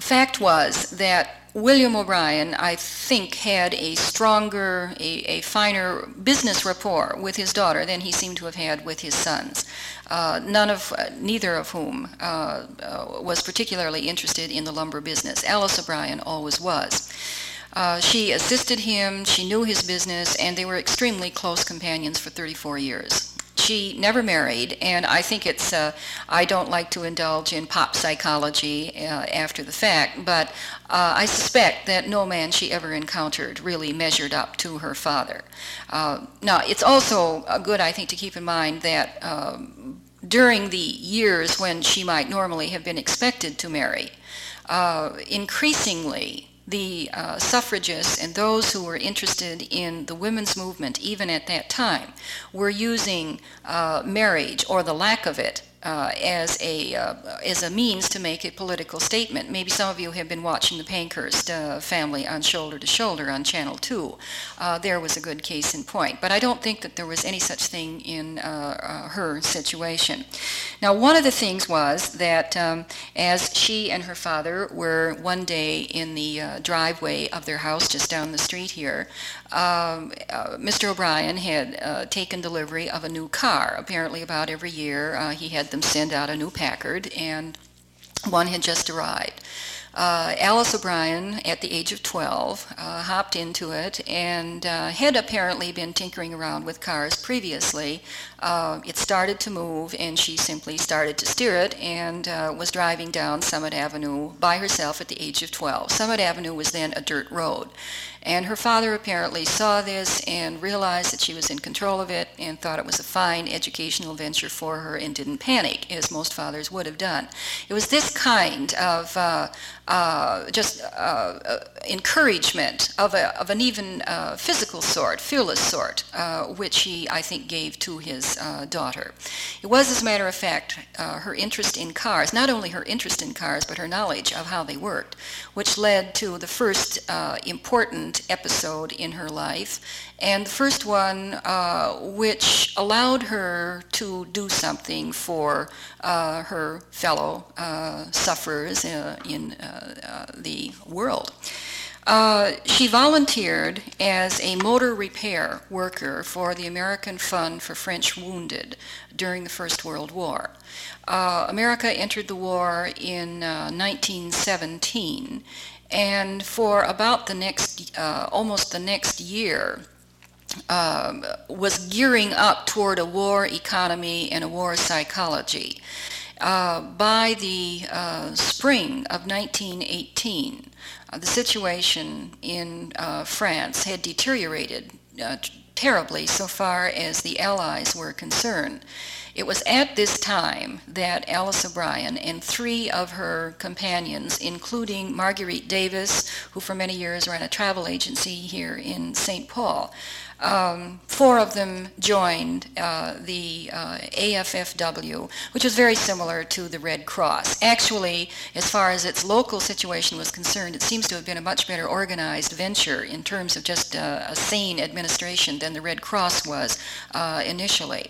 fact was that William O'Brien, I think, had a stronger, a, a finer business rapport with his daughter than he seemed to have had with his sons. Uh, none of, uh, neither of whom uh, uh, was particularly interested in the lumber business. Alice O'Brien always was. Uh, she assisted him, she knew his business, and they were extremely close companions for thirty-four years. She never married, and I think it's, uh, I don't like to indulge in pop psychology uh, after the fact, but uh, I suspect that no man she ever encountered really measured up to her father. Uh, now, it's also uh, good, I think, to keep in mind that um, during the years when she might normally have been expected to marry, uh, increasingly the uh, suffragists and those who were interested in the women's movement, even at that time, were using uh, marriage, or the lack of it, uh, as a uh, as a means to make a political statement. Maybe some of you have been watching the Pankhurst uh, family on Shoulder to Shoulder on Channel two. Uh, there was a good case in point. But I don't think that there was any such thing in uh, uh, her situation. Now, one of the things was that um, as she and her father were one day in the uh, driveway of their house just down the street here, um, uh, Mister O'Brien had uh, taken delivery of a new car. Apparently about every year uh, he had them send out a new Packard, and one had just arrived. Uh, Alice O'Brien, at the age of twelve, uh, hopped into it and uh, had apparently been tinkering around with cars previously. Uh, it started to move, and she simply started to steer it and uh, was driving down Summit Avenue by herself at the age of twelve. Summit Avenue was then a dirt road. And her father apparently saw this and realized that she was in control of it and thought it was a fine educational venture for her and didn't panic, as most fathers would have done. It was this kind of uh, uh, just uh, uh, encouragement of, a, of an even uh, physical sort, fearless sort, uh, which he, I think, gave to his uh, daughter. It was, as a matter of fact, uh, her interest in cars, not only her interest in cars, but her knowledge of how they worked, which led to the first uh, important episode in her life, and the first one uh, which allowed her to do something for uh, her fellow uh, sufferers uh, in uh, uh, the world. Uh, she volunteered as a motor repair worker for the American Fund for French Wounded during the First World War. Uh, America entered the war in uh, nineteen seventeen, and for about the next, uh, almost the next year, uh, was gearing up toward a war economy and a war psychology. Uh, by the uh, spring of nineteen eighteen, uh, the situation in uh, France had deteriorated uh, terribly so far as the Allies were concerned. It was at this time that Alice O'Brien and three of her companions, including Marguerite Davis, who for many years ran a travel agency here in Saint Paul, um, four of them joined uh, the uh, A F F W, which was very similar to the Red Cross. Actually, as far as its local situation was concerned, it seems to have been a much better organized venture in terms of just uh, a sane administration than the Red Cross was uh, initially.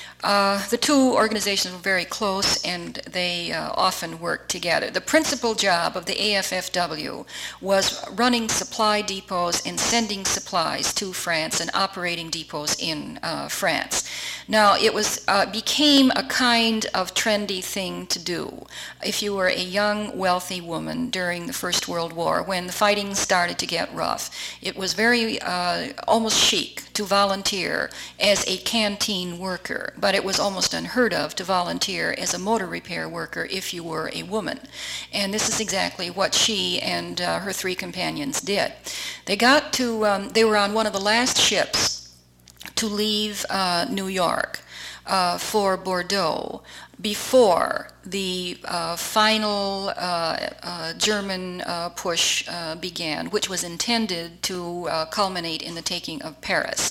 Uh, the two organizations were very close, and they uh, often worked together. The principal job of the A F F W was running supply depots and sending supplies to France and operating depots in uh, France. Now, it was uh, became a kind of trendy thing to do if you were a young, wealthy woman during the First World War, when the fighting started to get rough. It was very uh, almost chic to volunteer as a canteen worker, but it was almost unheard of to volunteer as a motor repair worker if you were a woman. And this is exactly what she and uh, her three companions did. They got to, um, they were on one of the last ships to leave uh, New York uh, for Bordeaux before the uh, final uh, uh, German uh, push uh, began, which was intended to uh, culminate in the taking of Paris.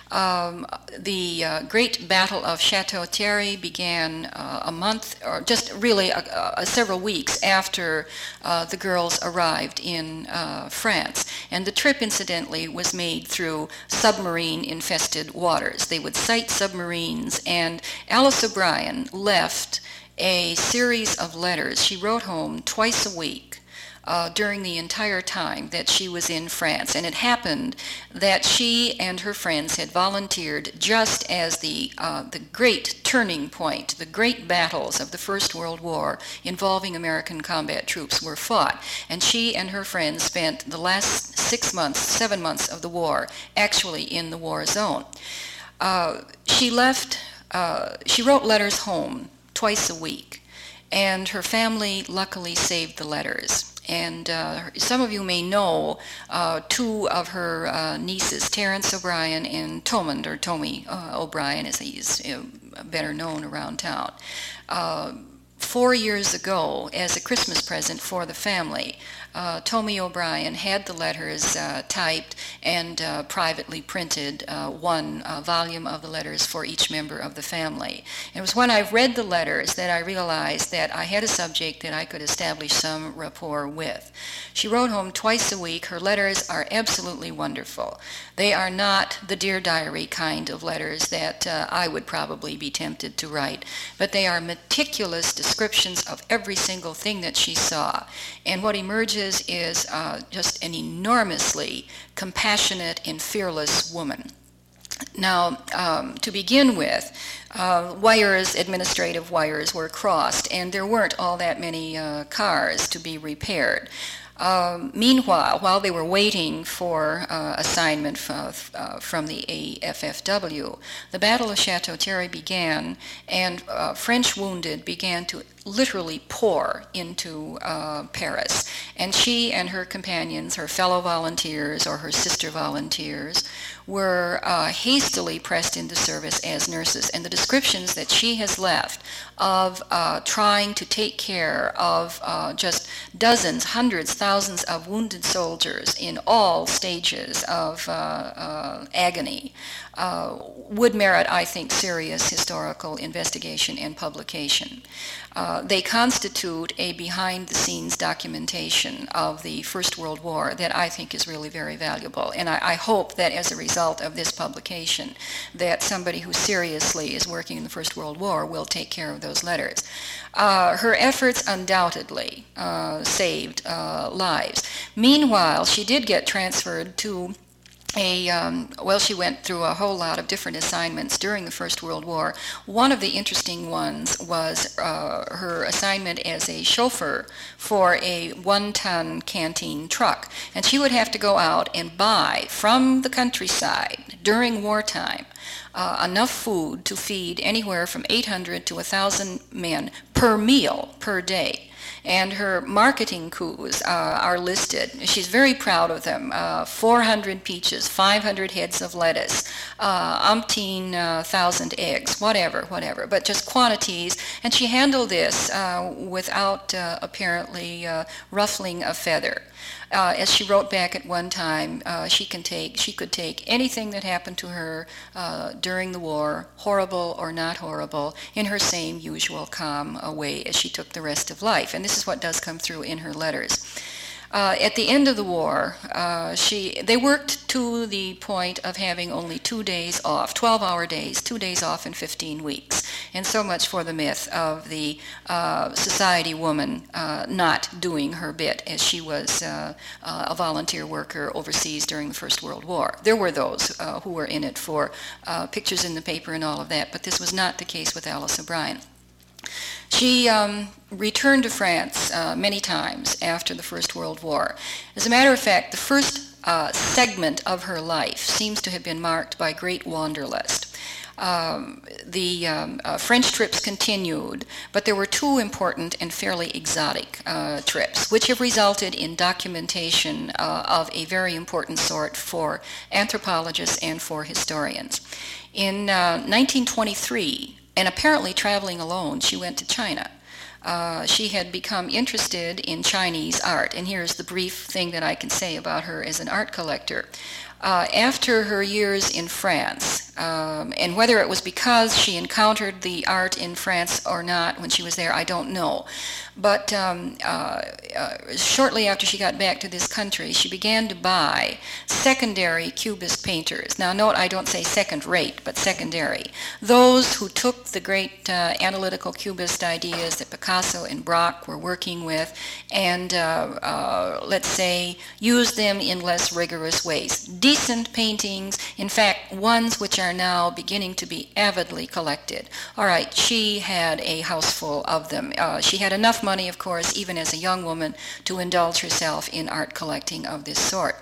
Um, the uh, Great Battle of Chateau Thierry began uh, a month, or just really a, a, several weeks after uh, the girls arrived in uh, France. And the trip, incidentally, was made through submarine-infested waters. They would sight submarines, and Alice O'Brien left a series of letters. She wrote home twice a week uh, during the entire time that she was in France. And it happened that she and her friends had volunteered just as the, uh, the great turning point, the great battles of the First World War involving American combat troops were fought. And she and her friends spent the last six months, seven months of the war actually in the war zone. Uh, she left, uh, she wrote letters home twice a week, and her family luckily saved the letters. And uh, some of you may know uh, two of her uh, nieces, Terence O'Brien and Tomond, or Tommy uh, O'Brien, as he's uh, better known around town. Uh, four years ago, as a Christmas present for the family, Uh, Tommy O'Brien had the letters uh, typed and uh, privately printed, uh, one uh, volume of the letters for each member of the family. It was when I read the letters that I realized that I had a subject that I could establish some rapport with. She wrote home twice a week. Her letters are absolutely wonderful. They are not the Dear Diary kind of letters that uh, I would probably be tempted to write, but they are meticulous descriptions of every single thing that she saw. And what emerges is uh, just an enormously compassionate and fearless woman. Now, um, to begin with, uh, wires, administrative wires, were crossed, and there weren't all that many uh, cars to be repaired. Um, meanwhile, while they were waiting for uh, assignment f- uh, from the A F F W, the Battle of Chateau Thierry began, and uh, French wounded began to literally pour into uh, Paris. And she and her companions, her fellow volunteers or her sister volunteers, were uh, hastily pressed into service as nurses. And the descriptions that she has left of uh, trying to take care of uh, just dozens, hundreds, thousands of wounded soldiers in all stages of uh, uh, agony uh, would merit, I think, serious historical investigation and publication. Uh, they constitute a behind-the-scenes documentation of the First World War that I think is really very valuable. And I, I hope that as a result of this publication, that somebody who seriously is working in the First World War will take care of those letters. Uh, her efforts undoubtedly uh, saved uh, lives. Meanwhile, she did get transferred to A, um, well, she went through a whole lot of different assignments during the First World War. One of the interesting ones was uh, her assignment as a chauffeur for a one-ton canteen truck. And she would have to go out and buy from the countryside during wartime uh, enough food to feed anywhere from eight hundred to one thousand men per meal per day. And her marketing coups uh, are listed. She's very proud of them. Uh, four hundred peaches, five hundred heads of lettuce, uh, umpteen uh, thousand eggs, whatever, whatever, but just quantities. And she handled this uh, without uh, apparently uh, ruffling a feather. Uh, as she wrote back at one time, uh, she can take, she could take anything that happened to her uh, during the war, horrible or not horrible, in her same usual calm uh, way as she took the rest of life. And this is what does come through in her letters. Uh, at the end of the war, uh, she they worked to the point of having only two days off, twelve-hour days, two days off in fifteen weeks. And so much for the myth of the uh, society woman uh, not doing her bit as she was uh, uh, a volunteer worker overseas during the First World War. There were those uh, who were in it for uh, pictures in the paper and all of that, but this was not the case with Alice O'Brien. She um, returned to France uh, many times after the First World War. As a matter of fact, the first uh, segment of her life seems to have been marked by great wanderlust. Um, the um, uh, French trips continued, but there were two important and fairly exotic uh, trips, which have resulted in documentation uh, of a very important sort for anthropologists and for historians. In uh, nineteen twenty-three, and apparently traveling alone, she went to China. Uh, she had become interested in Chinese art, and here's the brief thing that I can say about her as an art collector. Uh, after her years in France, Um, and whether it was because she encountered the art in France or not when she was there, I don't know. But um, uh, uh, shortly after she got back to this country, she began to buy secondary Cubist painters. Now note, I don't say second rate, but secondary. Those who took the great uh, analytical Cubist ideas that Picasso and Braque were working with and, uh, uh, let's say, used them in less rigorous ways. Decent paintings, in fact, ones which are now beginning to be avidly collected. All right, she had a house full of them. Uh, she had enough money, of course, even as a young woman, to indulge herself in art collecting of this sort.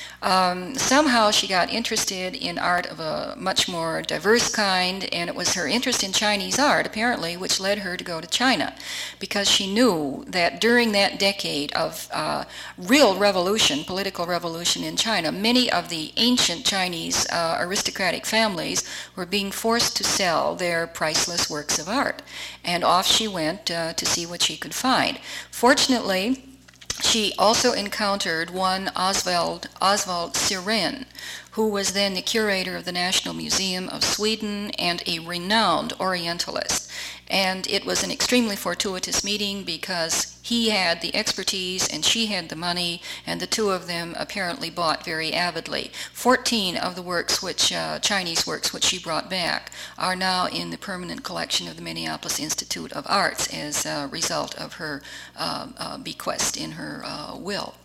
Um, somehow she got interested in art of a much more diverse kind, and it was her interest in Chinese art, apparently, which led her to go to China, because she knew that during that decade of uh, real revolution, political revolution in China, many of the ancient Chinese uh, aristocratic families were being forced to sell their priceless works of art. And off she went uh, to see what she could find. Fortunately, she also encountered one Oswald, Oswald Siren, who was then the curator of the National Museum of Sweden and a renowned Orientalist. And it was an extremely fortuitous meeting because he had the expertise and she had the money, and the two of them apparently bought very avidly. Fourteen of the works, which uh, Chinese works, which she brought back, are now in the permanent collection of the Minneapolis Institute of Arts as a result of her uh, uh, bequest in her uh, will.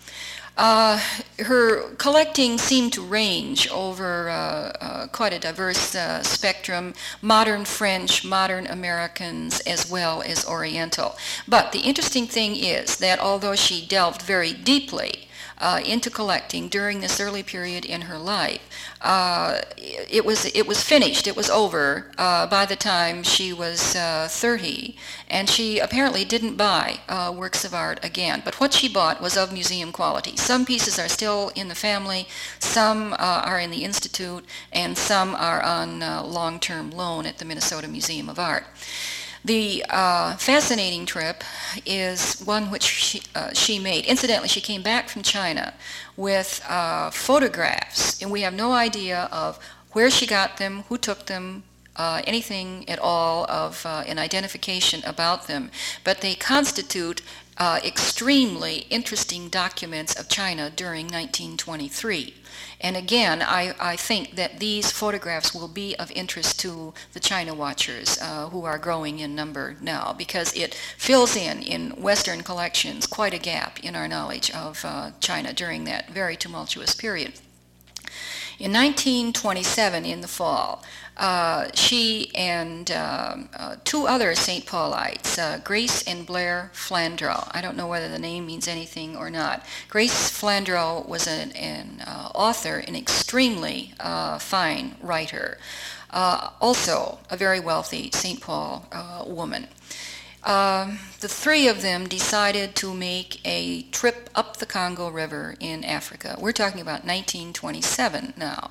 Uh, her collecting seemed to range over uh, uh, quite a diverse uh, spectrum, modern French, modern Americans, as well as Oriental. But the interesting thing is that although she delved very deeply Uh, into collecting during this early period in her life, uh, it was it was finished. It was over uh, by the time she was uh, thirty, and she apparently didn't buy uh, works of art again. But what she bought was of museum quality. Some pieces are still in the family, some uh, are in the Institute, and some are on uh, long-term loan at the Minnesota Museum of Art. The uh, fascinating trip is one which she, uh, she made. Incidentally, she came back from China with uh, photographs, and we have no idea of where she got them, who took them, uh, anything at all of uh, an identification about them. But they constitute uh, extremely interesting documents of China during nineteen twenty-three. And again, I, I think that these photographs will be of interest to the China watchers uh, who are growing in number now, because it fills in, in Western collections, quite a gap in our knowledge of uh, China during that very tumultuous period. In nineteen twenty-seven, in the fall, uh, she and uh, uh, two other Saint Paulites, uh, Grace and Blair Flandreau, I don't know whether the name means anything or not. Grace Flandreau was an, an uh, author, an extremely uh, fine writer, uh, also a very wealthy Saint Paul uh, woman. Um, the three of them decided to make a trip up the Congo River in Africa. We're talking about nineteen twenty-seven now.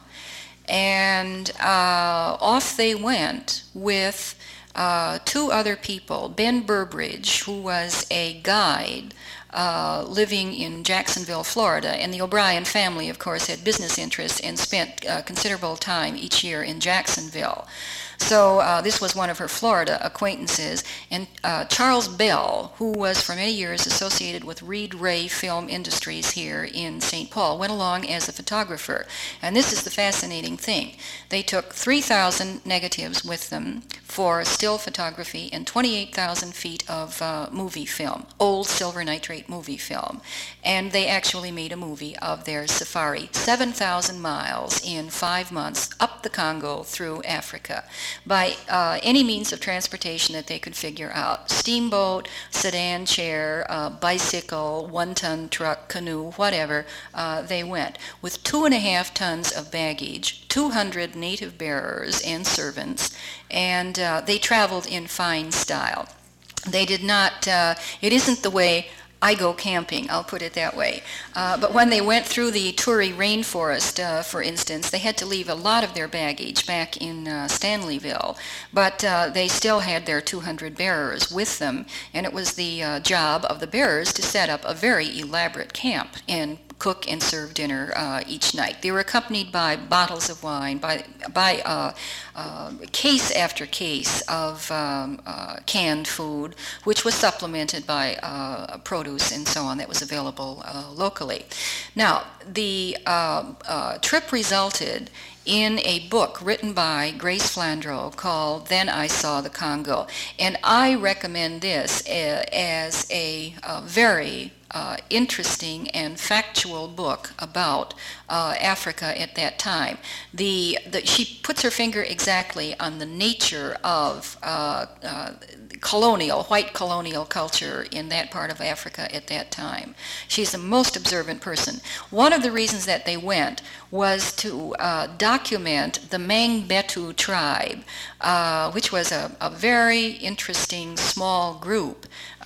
And uh, off they went with uh, two other people, Ben Burbridge, who was a guide uh, living in Jacksonville, Florida, and the O'Brien family, of course, had business interests and spent uh, considerable time each year in Jacksonville. So uh, this was one of her Florida acquaintances. And uh, Charles Bell, who was for many years associated with Reed Ray Film Industries here in Saint Paul, went along as a photographer. And this is the fascinating thing. They took three thousand negatives with them for still photography and twenty-eight thousand feet of uh, movie film, old silver nitrate movie film. And they actually made a movie of their safari, seven thousand miles in five months up the Congo through Africa, by uh, any means of transportation that they could figure out. Steamboat, sedan chair, uh, bicycle, one-ton truck, canoe, whatever, uh, they went. With two and a half tons of baggage, two hundred native bearers and servants, and uh, they traveled in fine style. They did not, uh, it isn't the way I go camping, I'll put it that way. Uh, but when they went through the Turi rainforest, uh, for instance, they had to leave a lot of their baggage back in uh, Stanleyville, but uh, they still had their two hundred bearers with them, and it was the uh, job of the bearers to set up a very elaborate camp and cook and serve dinner uh, each night. They were accompanied by bottles of wine, by by uh, uh, case after case of um, uh, canned food, which was supplemented by uh, produce and so on that was available uh, locally. Now, the uh, uh, trip resulted in a book written by Grace Flandreau called Then I Saw the Congo. And I recommend this uh, as a, a very uh, interesting and factual book about uh, Africa at that time. The, the, she puts her finger exactly on the nature of uh, uh, colonial, white colonial culture in that part of Africa at that time. She's the most observant person. One of the reasons that they went was to uh, document the Mangbetu tribe, uh, which was a, a very interesting small group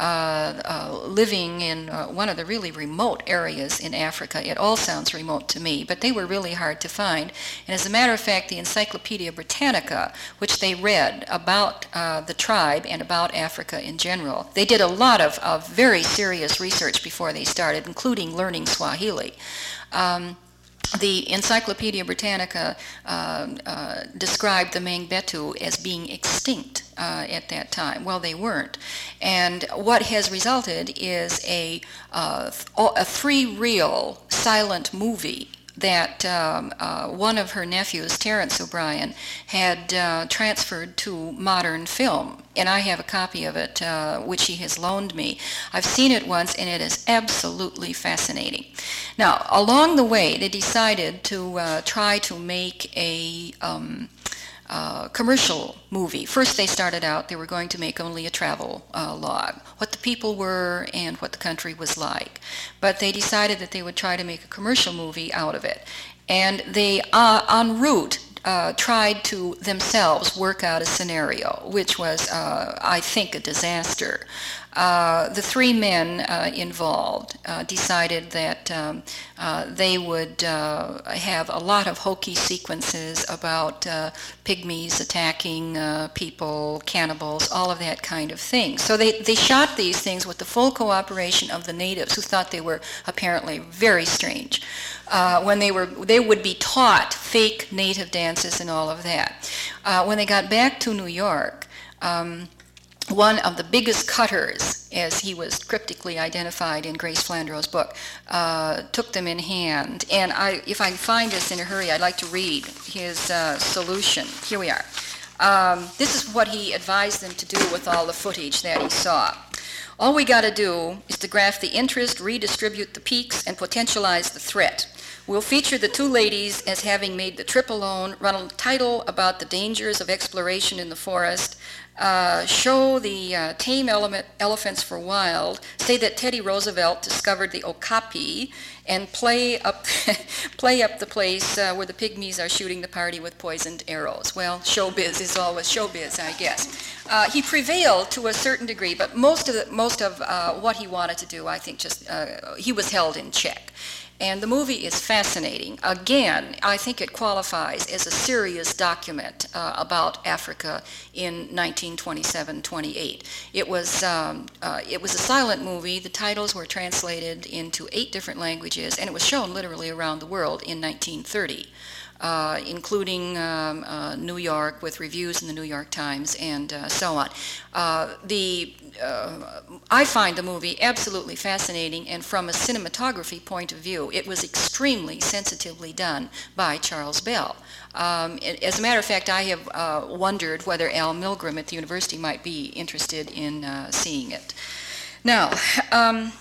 uh, uh, living in uh, one of the really remote areas in Africa. It all sounds remote to me, but they were really hard to find. And as a matter of fact, the Encyclopedia Britannica, which they read about uh, the tribe and about Africa in general, they did a lot of, of very serious research before they started, including learning Swahili. Um, The Encyclopedia Britannica uh, uh, described the Mangbetu as being extinct uh, at that time. Well, they weren't. And what has resulted is a, uh, a three-reel silent movie that um, uh, one of her nephews, Terrence O'Brien, had uh, transferred to modern film. And I have a copy of it, uh, which he has loaned me. I've seen it once, and it is absolutely fascinating. Now, along the way, they decided to uh, try to make a um, uh, commercial movie. First, they started out, they were going to make only a travel uh, log, what the people were and what the country was like. But they decided that they would try to make a commercial movie out of it. And they, uh, en route, Uh, tried to themselves work out a scenario, which was, uh, I think, a disaster. Uh, the three men uh, involved uh, decided that um, uh, they would uh, have a lot of hokey sequences about uh, pygmies attacking uh, people, cannibals, all of that kind of thing. So they, they shot these things with the full cooperation of the natives, who thought they were apparently very strange. Uh, when they were, they would be taught fake native dances and all of that. Uh, when they got back to New York, um, one of the biggest cutters, as he was cryptically identified in Grace Flandreau's book, uh, took them in hand. And I, if I can find this in a hurry, I'd like to read his uh, solution. Here we are. Um, this is what he advised them to do with all the footage that he saw. All we got to do is to graph the interest, redistribute the peaks, and potentialize the threat. We'll feature the two ladies as having made the trip alone, run a title about the dangers of exploration in the forest, uh, show the uh, tame element, elephants for wild, say that Teddy Roosevelt discovered the okapi, and play up, play up the place uh, where the pygmies are shooting the party with poisoned arrows. Well, showbiz is always showbiz, I guess. Uh, he prevailed to a certain degree, but most of the, most of uh, what he wanted to do, I think, just uh, he was held in check. And the movie is fascinating. Again, I think it qualifies as a serious document uh, about Africa in nineteen twenty-seven twenty-eight. It was, um, uh, it was a silent movie. The titles were translated into eight different languages, and it was shown literally around the world in nineteen thirty. Uh, including um, uh, New York, with reviews in the New York Times and uh, so on. Uh, the, uh, I find the movie absolutely fascinating, and from a cinematography point of view, it was extremely sensitively done by Charles Bell. Um, as a matter of fact, I have uh, wondered whether Al Milgram at the university might be interested in uh, seeing it. Now, um,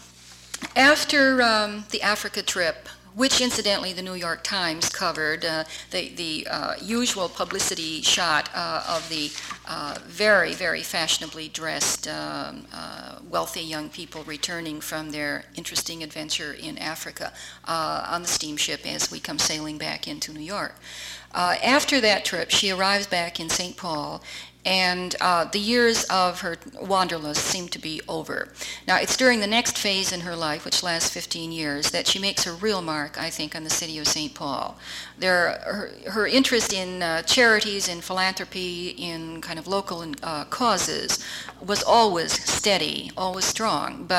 after um, the Africa trip, which incidentally the New York Times covered, uh, the, the uh, usual publicity shot uh, of the uh, very, very fashionably dressed um, uh, wealthy young people returning from their interesting adventure in Africa uh, on the steamship as we come sailing back into New York. Uh, after that trip, she arrives back in Saint Paul, and uh, the years of her wanderlust seem to be over. Now, it's during the next phase in her life, which lasts fifteen years, that she makes her real mark, I think, on the city of Saint Paul. There, her, her interest in uh, charities, in philanthropy, in kind of local uh, causes was always steady, always strong, but it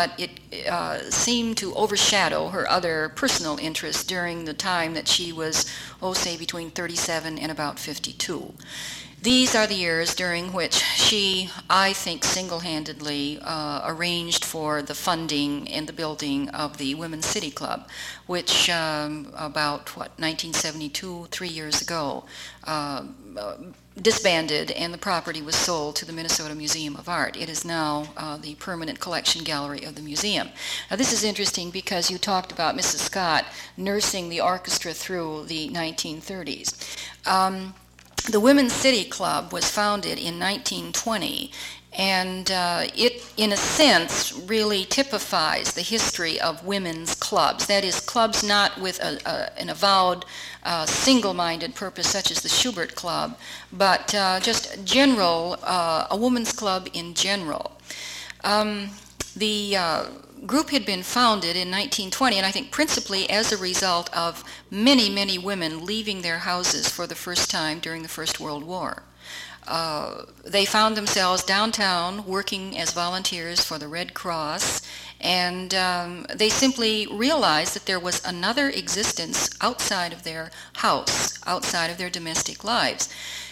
uh, seemed to overshadow her other personal interests during the time that she was, oh, say, between thirty-seven and about fifty-two. These are the years during which she, I think, single-handedly uh, arranged for the funding and the building of the Women's City Club, which um, about, what, nineteen seventy-two, three years ago, uh, uh, disbanded, and the property was sold to the Minnesota Museum of Art. It is now uh, the permanent collection gallery of the museum. Now, this is interesting because you talked about Missus Scott nursing the orchestra through the nineteen thirties. Um, The Women's City Club was founded in nineteen twenty, and uh, it, in a sense, really typifies the history of women's clubs. That is, clubs not with a, a, an avowed, uh, single-minded purpose such as the Schubert Club, but uh, just general, uh, a women's club in general. Um, the uh, group had been founded in nineteen twenty, and I think principally as a result of many, many women leaving their houses for the first time during the First World War. Uh, they found themselves downtown working as volunteers for the Red Cross, and um, they simply realized that there was another existence outside of their house, outside of their domestic lives.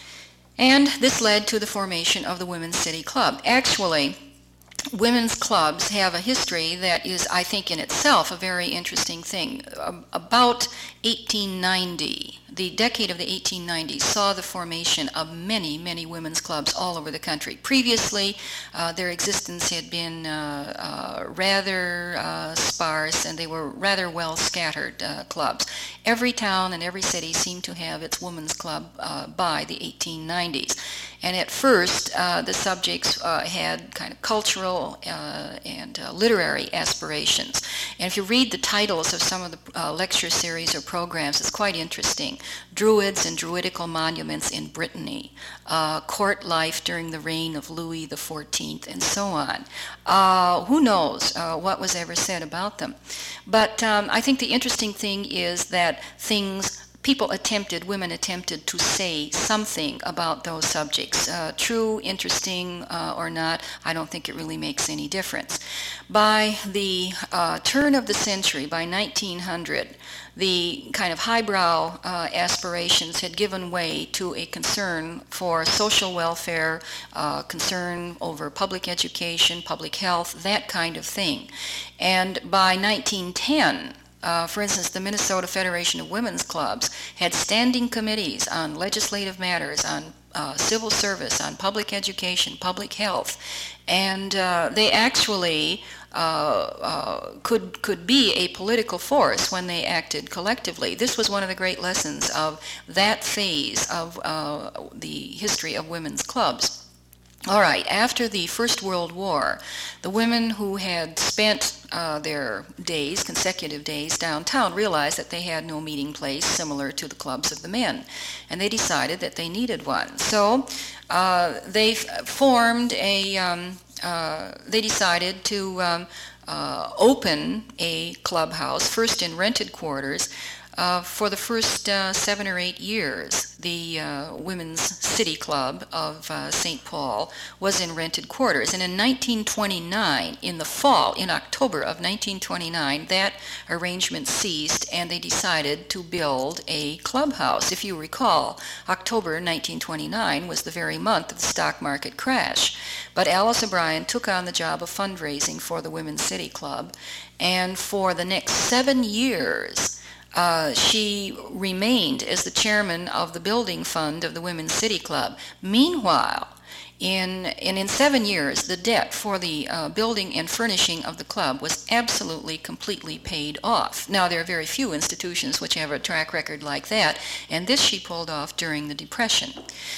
And this led to the formation of the Women's City Club. Actually, women's clubs have a history that is, I think, in itself a very interesting thing. Um, about eighteen ninety, the decade of the eighteen nineties, saw the formation of many, many women's clubs all over the country. Previously, uh, their existence had been uh, uh, rather uh, sparse, and they were rather well scattered uh, clubs. Every town and every city seemed to have its women's club uh, by the eighteen nineties. And at first, uh, the subjects uh, had kind of cultural uh, and uh, literary aspirations. And if you read the titles of some of the uh, lecture series or programs, it's quite interesting. Druids and Druidical Monuments in Brittany, uh, Court Life during the reign of Louis the fourteenth, and so on. Uh, who knows uh, what was ever said about them. But um, I think the interesting thing is that things People attempted, women attempted to say something about those subjects. Uh, true, interesting, uh, or not, I don't think it really makes any difference. By the uh, turn of the century, by nineteen hundred, the kind of highbrow uh, aspirations had given way to a concern for social welfare, uh, concern over public education, public health, that kind of thing. And by nineteen ten, Uh, for instance, the Minnesota Federation of Women's Clubs had standing committees on legislative matters, on uh, civil service, on public education, public health, and uh, they actually uh, uh, could could be a political force when they acted collectively. This was one of the great lessons of that phase of uh, the history of women's clubs. All right, after the First World War, the women who had spent uh, their days, consecutive days, downtown realized that they had no meeting place similar to the clubs of the men, and they decided that they needed one. So uh, they f- formed a, um, uh, they decided to um, uh, open a clubhouse, first in rented quarters. Uh, for the first uh, seven or eight years, the uh, Women's City Club of uh, Saint Paul was in rented quarters. And in nineteen twenty-nine, in the fall, in October of nineteen twenty-nine, that arrangement ceased, and they decided to build a clubhouse. If you recall, October nineteen twenty-nine was the very month of the stock market crash. But Alice O'Brien took on the job of fundraising for the Women's City Club, and for the next seven years, Uh, she remained as the chairman of the building fund of the Women's City Club. Meanwhile, in, in, in seven years, the debt for the uh, building and furnishing of the club was absolutely, completely paid off. Now, there are very few institutions which have a track record like that, and this she pulled off during the Depression.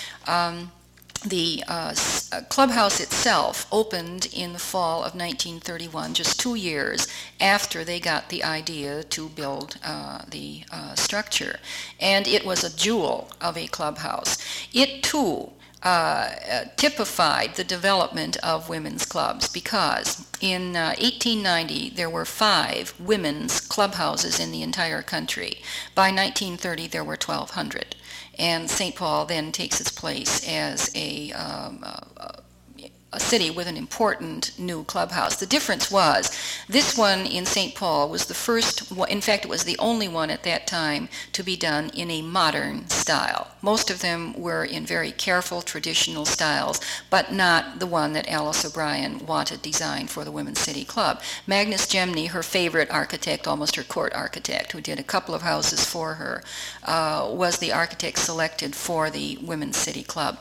Um, The uh, clubhouse itself opened in the fall of nineteen thirty-one, just two years after they got the idea to build uh, the uh, structure. And it was a jewel of a clubhouse. It, too, uh, typified the development of women's clubs, because in uh, eighteen ninety there were five women's clubhouses in the entire country. By nineteen thirty there were twelve hundred. And Saint Paul then takes its place as a, um, uh, a city with an important new clubhouse. The difference was this one in Saint Paul was the first, in fact, it was the only one at that time to be done in a modern style. Most of them were in very careful traditional styles, but not the one that Alice O'Brien wanted designed for the Women's City Club. Magnus Gemney, her favorite architect, almost her court architect, who did a couple of houses for her, uh, was the architect selected for the Women's City Club.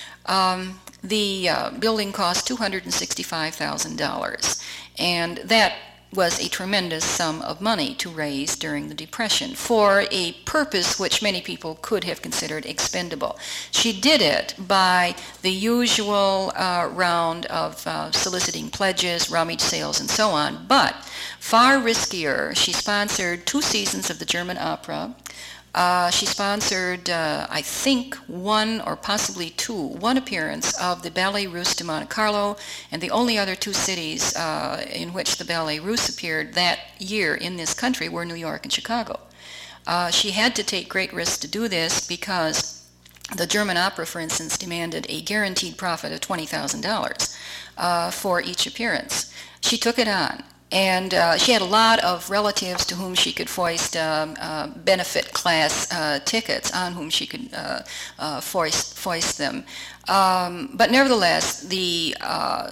Um, the uh, building cost two hundred sixty-five thousand dollars, and that was a tremendous sum of money to raise during the Depression for a purpose which many people could have considered expendable. She did it by the usual uh, round of uh, soliciting pledges, rummage sales, and so on, but far riskier. She sponsored two seasons of the German opera. Uh, she sponsored, uh, I think, one or possibly two, one appearance of the Ballet Russe de Monte Carlo, and the only other two cities uh, in which the Ballet Russe appeared that year in this country were New York and Chicago. Uh, she had to take great risks to do this because the German opera, for instance, demanded a guaranteed profit of twenty thousand dollars uh, for each appearance. She took it on. And uh, she had a lot of relatives to whom she could foist um, uh, benefit class uh, tickets, on whom she could uh, uh, foist, foist them. Um, but nevertheless, the uh,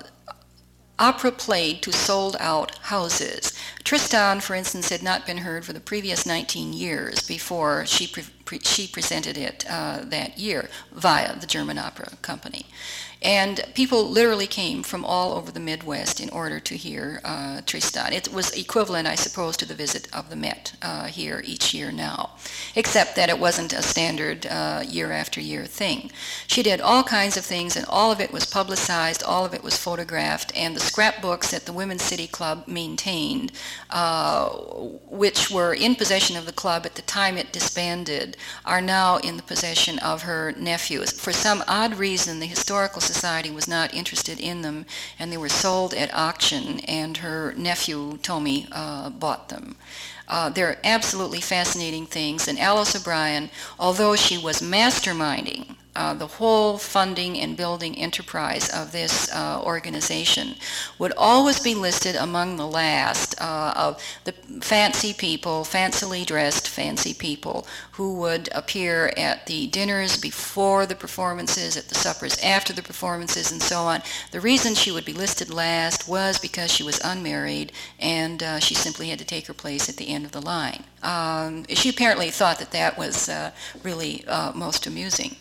opera played to sold-out houses. Tristan, for instance, had not been heard for the previous nineteen years before she, pre- pre- she presented it uh, that year via the German Opera Company. And people literally came from all over the Midwest in order to hear uh, Tristan. It was equivalent, I suppose, to the visit of the Met uh, here each year now, except that it wasn't a standard uh, year after year thing. She did all kinds of things, and all of it was publicized, all of it was photographed, and the scrapbooks that the Women's City Club maintained, uh, which were in possession of the club at the time it disbanded, are now in the possession of her nephews. For some odd reason, the Historical Society was not interested in them, and they were sold at auction, and her nephew, Tommy, uh, bought them. Uh, they're absolutely fascinating things, and Alice O'Brien, although she was masterminding uh, the whole funding and building enterprise of this uh, organization, would always be listed among the last uh, of the fancy people, fancily dressed fancy people, who would appear at the dinners before the performances, at the suppers after the performances, and so on. The reason she would be listed last was because she was unmarried, and uh, she simply had to take her place at the end of the line. Um, she apparently thought that that was uh, really uh, most amusing.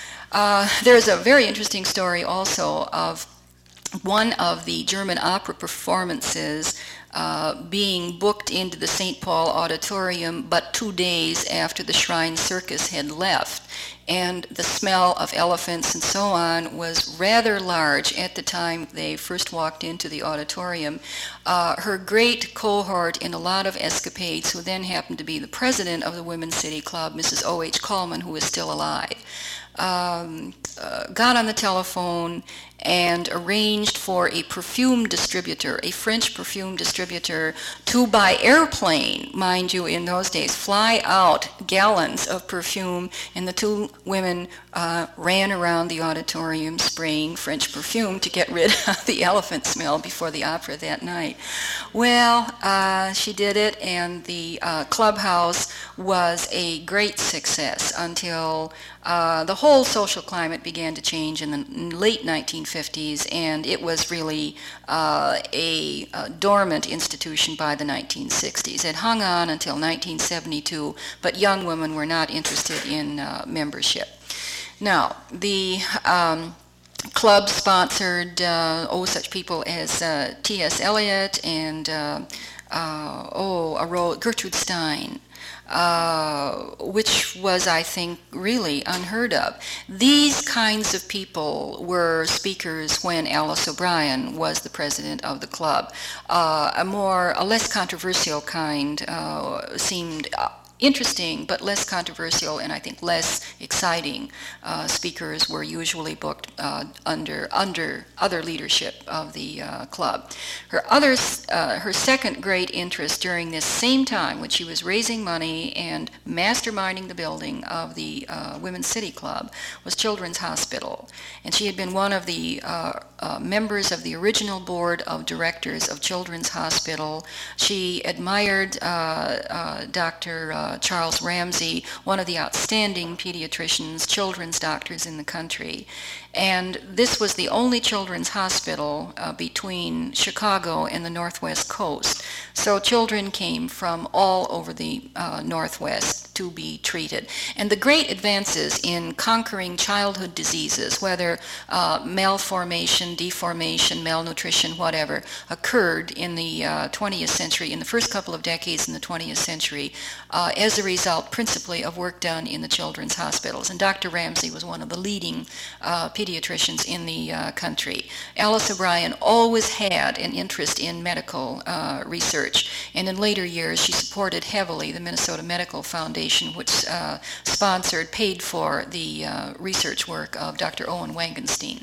Uh, there's a very interesting story also of one of the German opera performances uh, being booked into the Saint Paul Auditorium but two days after the Shrine Circus had left. And the smell of elephants and so on was rather large at the time they first walked into the auditorium. Uh, her great cohort in a lot of escapades, who then happened to be the president of the Women's City Club, Missus O H Coleman, who is still alive, Um, uh, got on the telephone and arranged for a perfume distributor, a French perfume distributor, to by airplane, mind you, in those days, fly out gallons of perfume, and the two women uh, ran around the auditorium spraying French perfume to get rid of the elephant smell before the opera that night. Well, uh, she did it, and the uh, clubhouse was a great success until uh, the whole social climate began to change in the late nineteen fifties, and it was really uh, a, a dormant institution by the nineteen sixties. It hung on until nineteen seventy-two, but young women were not interested in uh, membership. Now, the um, club sponsored uh, oh such people as uh, T S Eliot and uh, uh, oh a ro- Gertrude Stein. Uh, which was, I think, really unheard of. These kinds of people were speakers when Alice O'Brien was the president of the club. Uh, a more, a less controversial kind uh, seemed uh, interesting, but less controversial and I think less exciting uh, speakers were usually booked uh, under under other leadership of the uh, club. Her other, uh, her second great interest during this same time, when she was raising money and masterminding the building of the uh, Women's City Club, was Children's Hospital, and she had been one of the uh, uh, members of the original board of directors of Children's Hospital. She admired uh, uh, Doctor Uh, Charles Ramsey, one of the outstanding pediatricians, children's doctors in the country. And this was the only children's hospital uh, between Chicago and the Northwest Coast. So children came from all over the uh, Northwest to be treated. And the great advances in conquering childhood diseases, whether uh, malformation, deformation, malnutrition, whatever, occurred in the uh, twentieth century, in the first couple of decades in the twentieth century, uh, as a result principally of work done in the children's hospitals. And Doctor Ramsey was one of the leading uh, pediatricians in the uh, country. Alice O'Brien always had an interest in medical uh, research, and in later years she supported heavily the Minnesota Medical Foundation, which uh, sponsored, paid for the uh, research work of Doctor Owen Wangenstein.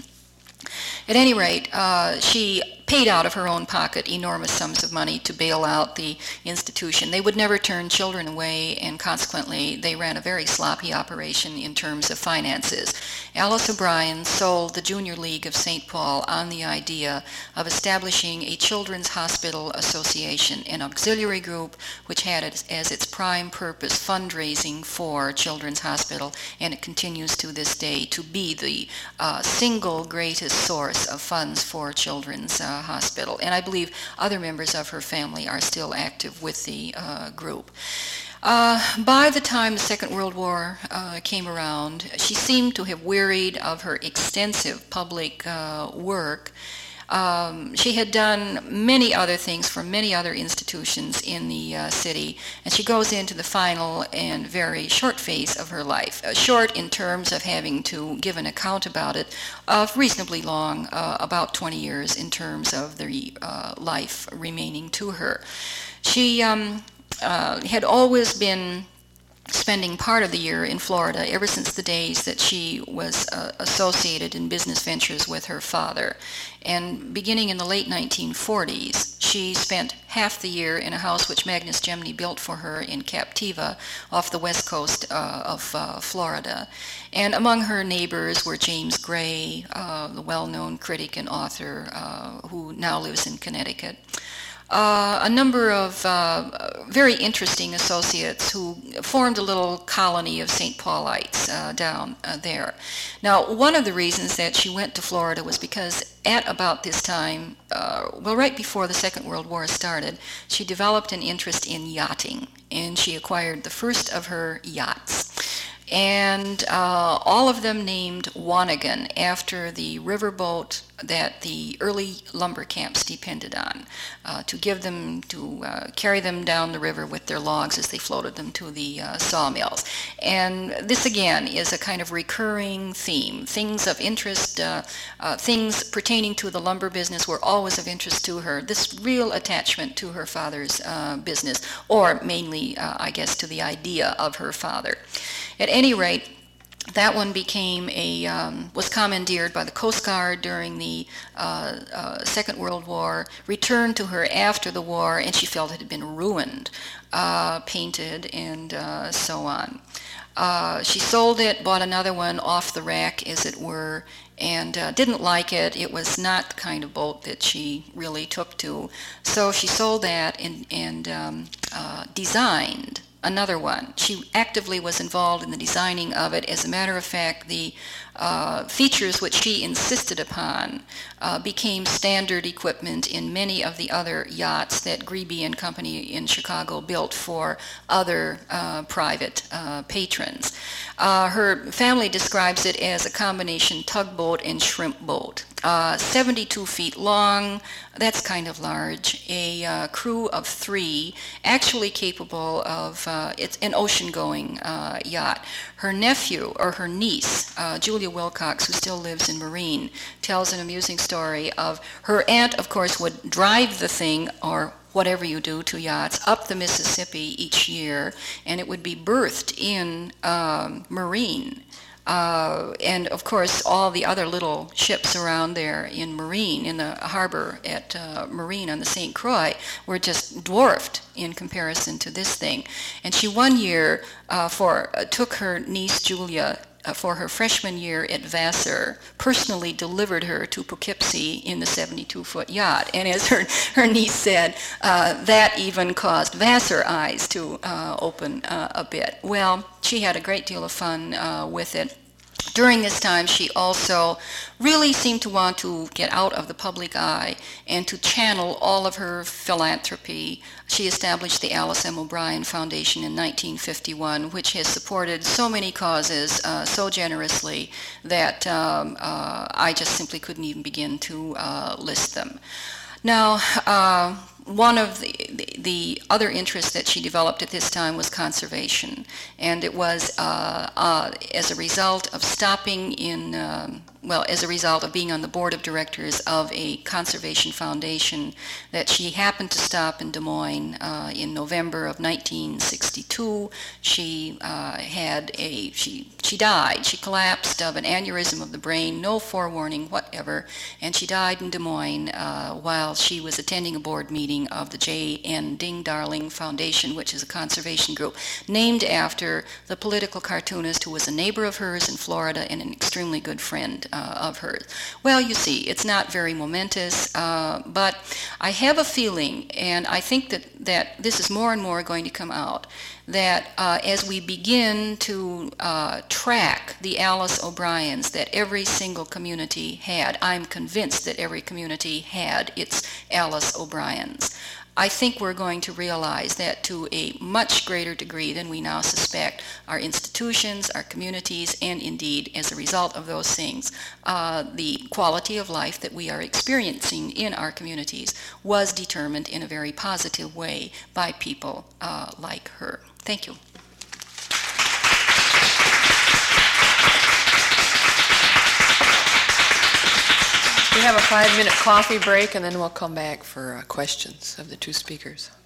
At any rate, uh, she paid out of her own pocket enormous sums of money to bail out the institution. They would never turn children away, and consequently they ran a very sloppy operation in terms of finances. Alice O'Brien sold the Junior League of Saint Paul on the idea of establishing a Children's Hospital Association, an auxiliary group which had as, as its prime purpose fundraising for Children's Hospital, and it continues to this day to be the uh, single greatest source of funds for Children's uh, Hospital. And I believe other members of her family are still active with the uh, group. Uh, by the time the Second World War uh, came around, she seemed to have wearied of her extensive public uh, work. Um, she had done many other things for many other institutions in the uh, city, and she goes into the final and very short phase of her life. Uh, short in terms of having to give an account about it, uh, reasonably long, uh, about twenty years in terms of the uh, life remaining to her. She um, uh, had always been spending part of the year in Florida ever since the days that she was uh, associated in business ventures with her father. And beginning in the late nineteen forties, she spent half the year in a house which Magnus Gemini built for her in Captiva off the west coast uh, of uh, Florida. And among her neighbors were James Gray, uh, the well-known critic and author uh, who now lives in Connecticut. Uh, a number of uh, very interesting associates who formed a little colony of Saint Paulites uh, down uh, there. Now, one of the reasons that she went to Florida was because at about this time, uh, well, right before the Second World War started, she developed an interest in yachting, and she acquired the first of her yachts. And uh, all of them named Wanigan after the riverboat that the early lumber camps depended on uh, to give them, to uh, carry them down the river with their logs as they floated them to the uh, sawmills. And this again is a kind of recurring theme. Things of interest, uh, uh, things pertaining to the lumber business were always of interest to her. This real attachment to her father's uh, business, or mainly, uh, I guess, to the idea of her father. At any rate, that one became a, um, was commandeered by the Coast Guard during the uh, uh, Second World War, returned to her after the war, and she felt it had been ruined, uh, painted, and uh, so on. Uh, she sold it, bought another one off the rack, as it were, and uh, didn't like it. It was not the kind of boat that she really took to. So she sold that and, and um, uh, designed another one. She actively was involved in the designing of it. As a matter of fact, the uh, features which she insisted upon uh, became standard equipment in many of the other yachts that Greeby and Company in Chicago built for other uh, private uh, patrons. Uh, her family describes it as a combination tugboat and shrimp boat. Uh, seventy-two feet long, that's kind of large, a uh, crew of three, actually capable of, uh, it's an ocean-going uh, yacht. Her nephew, or her niece, uh, Julia Wilcox, who still lives in Marine, tells an amusing story of her aunt, of course, would drive the thing, or whatever you do to yachts, up the Mississippi each year, and it would be berthed in um, Marine. Uh, and of course, all the other little ships around there in Marine, in the harbor at uh, Marine on the Saint Croix, were just dwarfed in comparison to this thing. And she one year uh, for uh, took her niece Julia uh, for her freshman year at Vassar, personally delivered her to Poughkeepsie in the seventy-two foot yacht. And as her, her niece said, uh, that even caused Vassar eyes to uh, open uh, a bit. Well, she had a great deal of fun uh, with it. During this time, she also really seemed to want to get out of the public eye and to channel all of her philanthropy. She established the Alice M. O'Brien Foundation in nineteen fifty-one, which has supported so many causes uh, so generously that um, uh, I just simply couldn't even begin to uh, list them. Now, uh, one of the, the, the other interests that she developed at this time was conservation, and it was uh, uh, as a result of stopping in, um, well, as a result of being on the board of directors of a conservation foundation that she happened to stop in Des Moines uh, in November of nineteen sixty-two. She uh, had a, she, she died. She collapsed of an aneurysm of the brain, no forewarning whatever, and she died in Des Moines uh, while she was attending a board meeting of the J N Ding Darling Foundation, which is a conservation group named after the political cartoonist who was a neighbor of hers in Florida and an extremely good friend uh, of hers. Well, you see, it's not very momentous, uh, but I have a feeling, and I think that, that this is more and more going to come out, that uh, as we begin to uh, track the Alice O'Briens that every single community had, I'm convinced that every community had its Alice O'Briens. I think we're going to realize that to a much greater degree than we now suspect, our institutions, our communities, and indeed, as a result of those things, uh, the quality of life that we are experiencing in our communities was determined in a very positive way by people uh, like her. Thank you. We have a five-minute coffee break, and then we'll come back for uh, questions of the two speakers.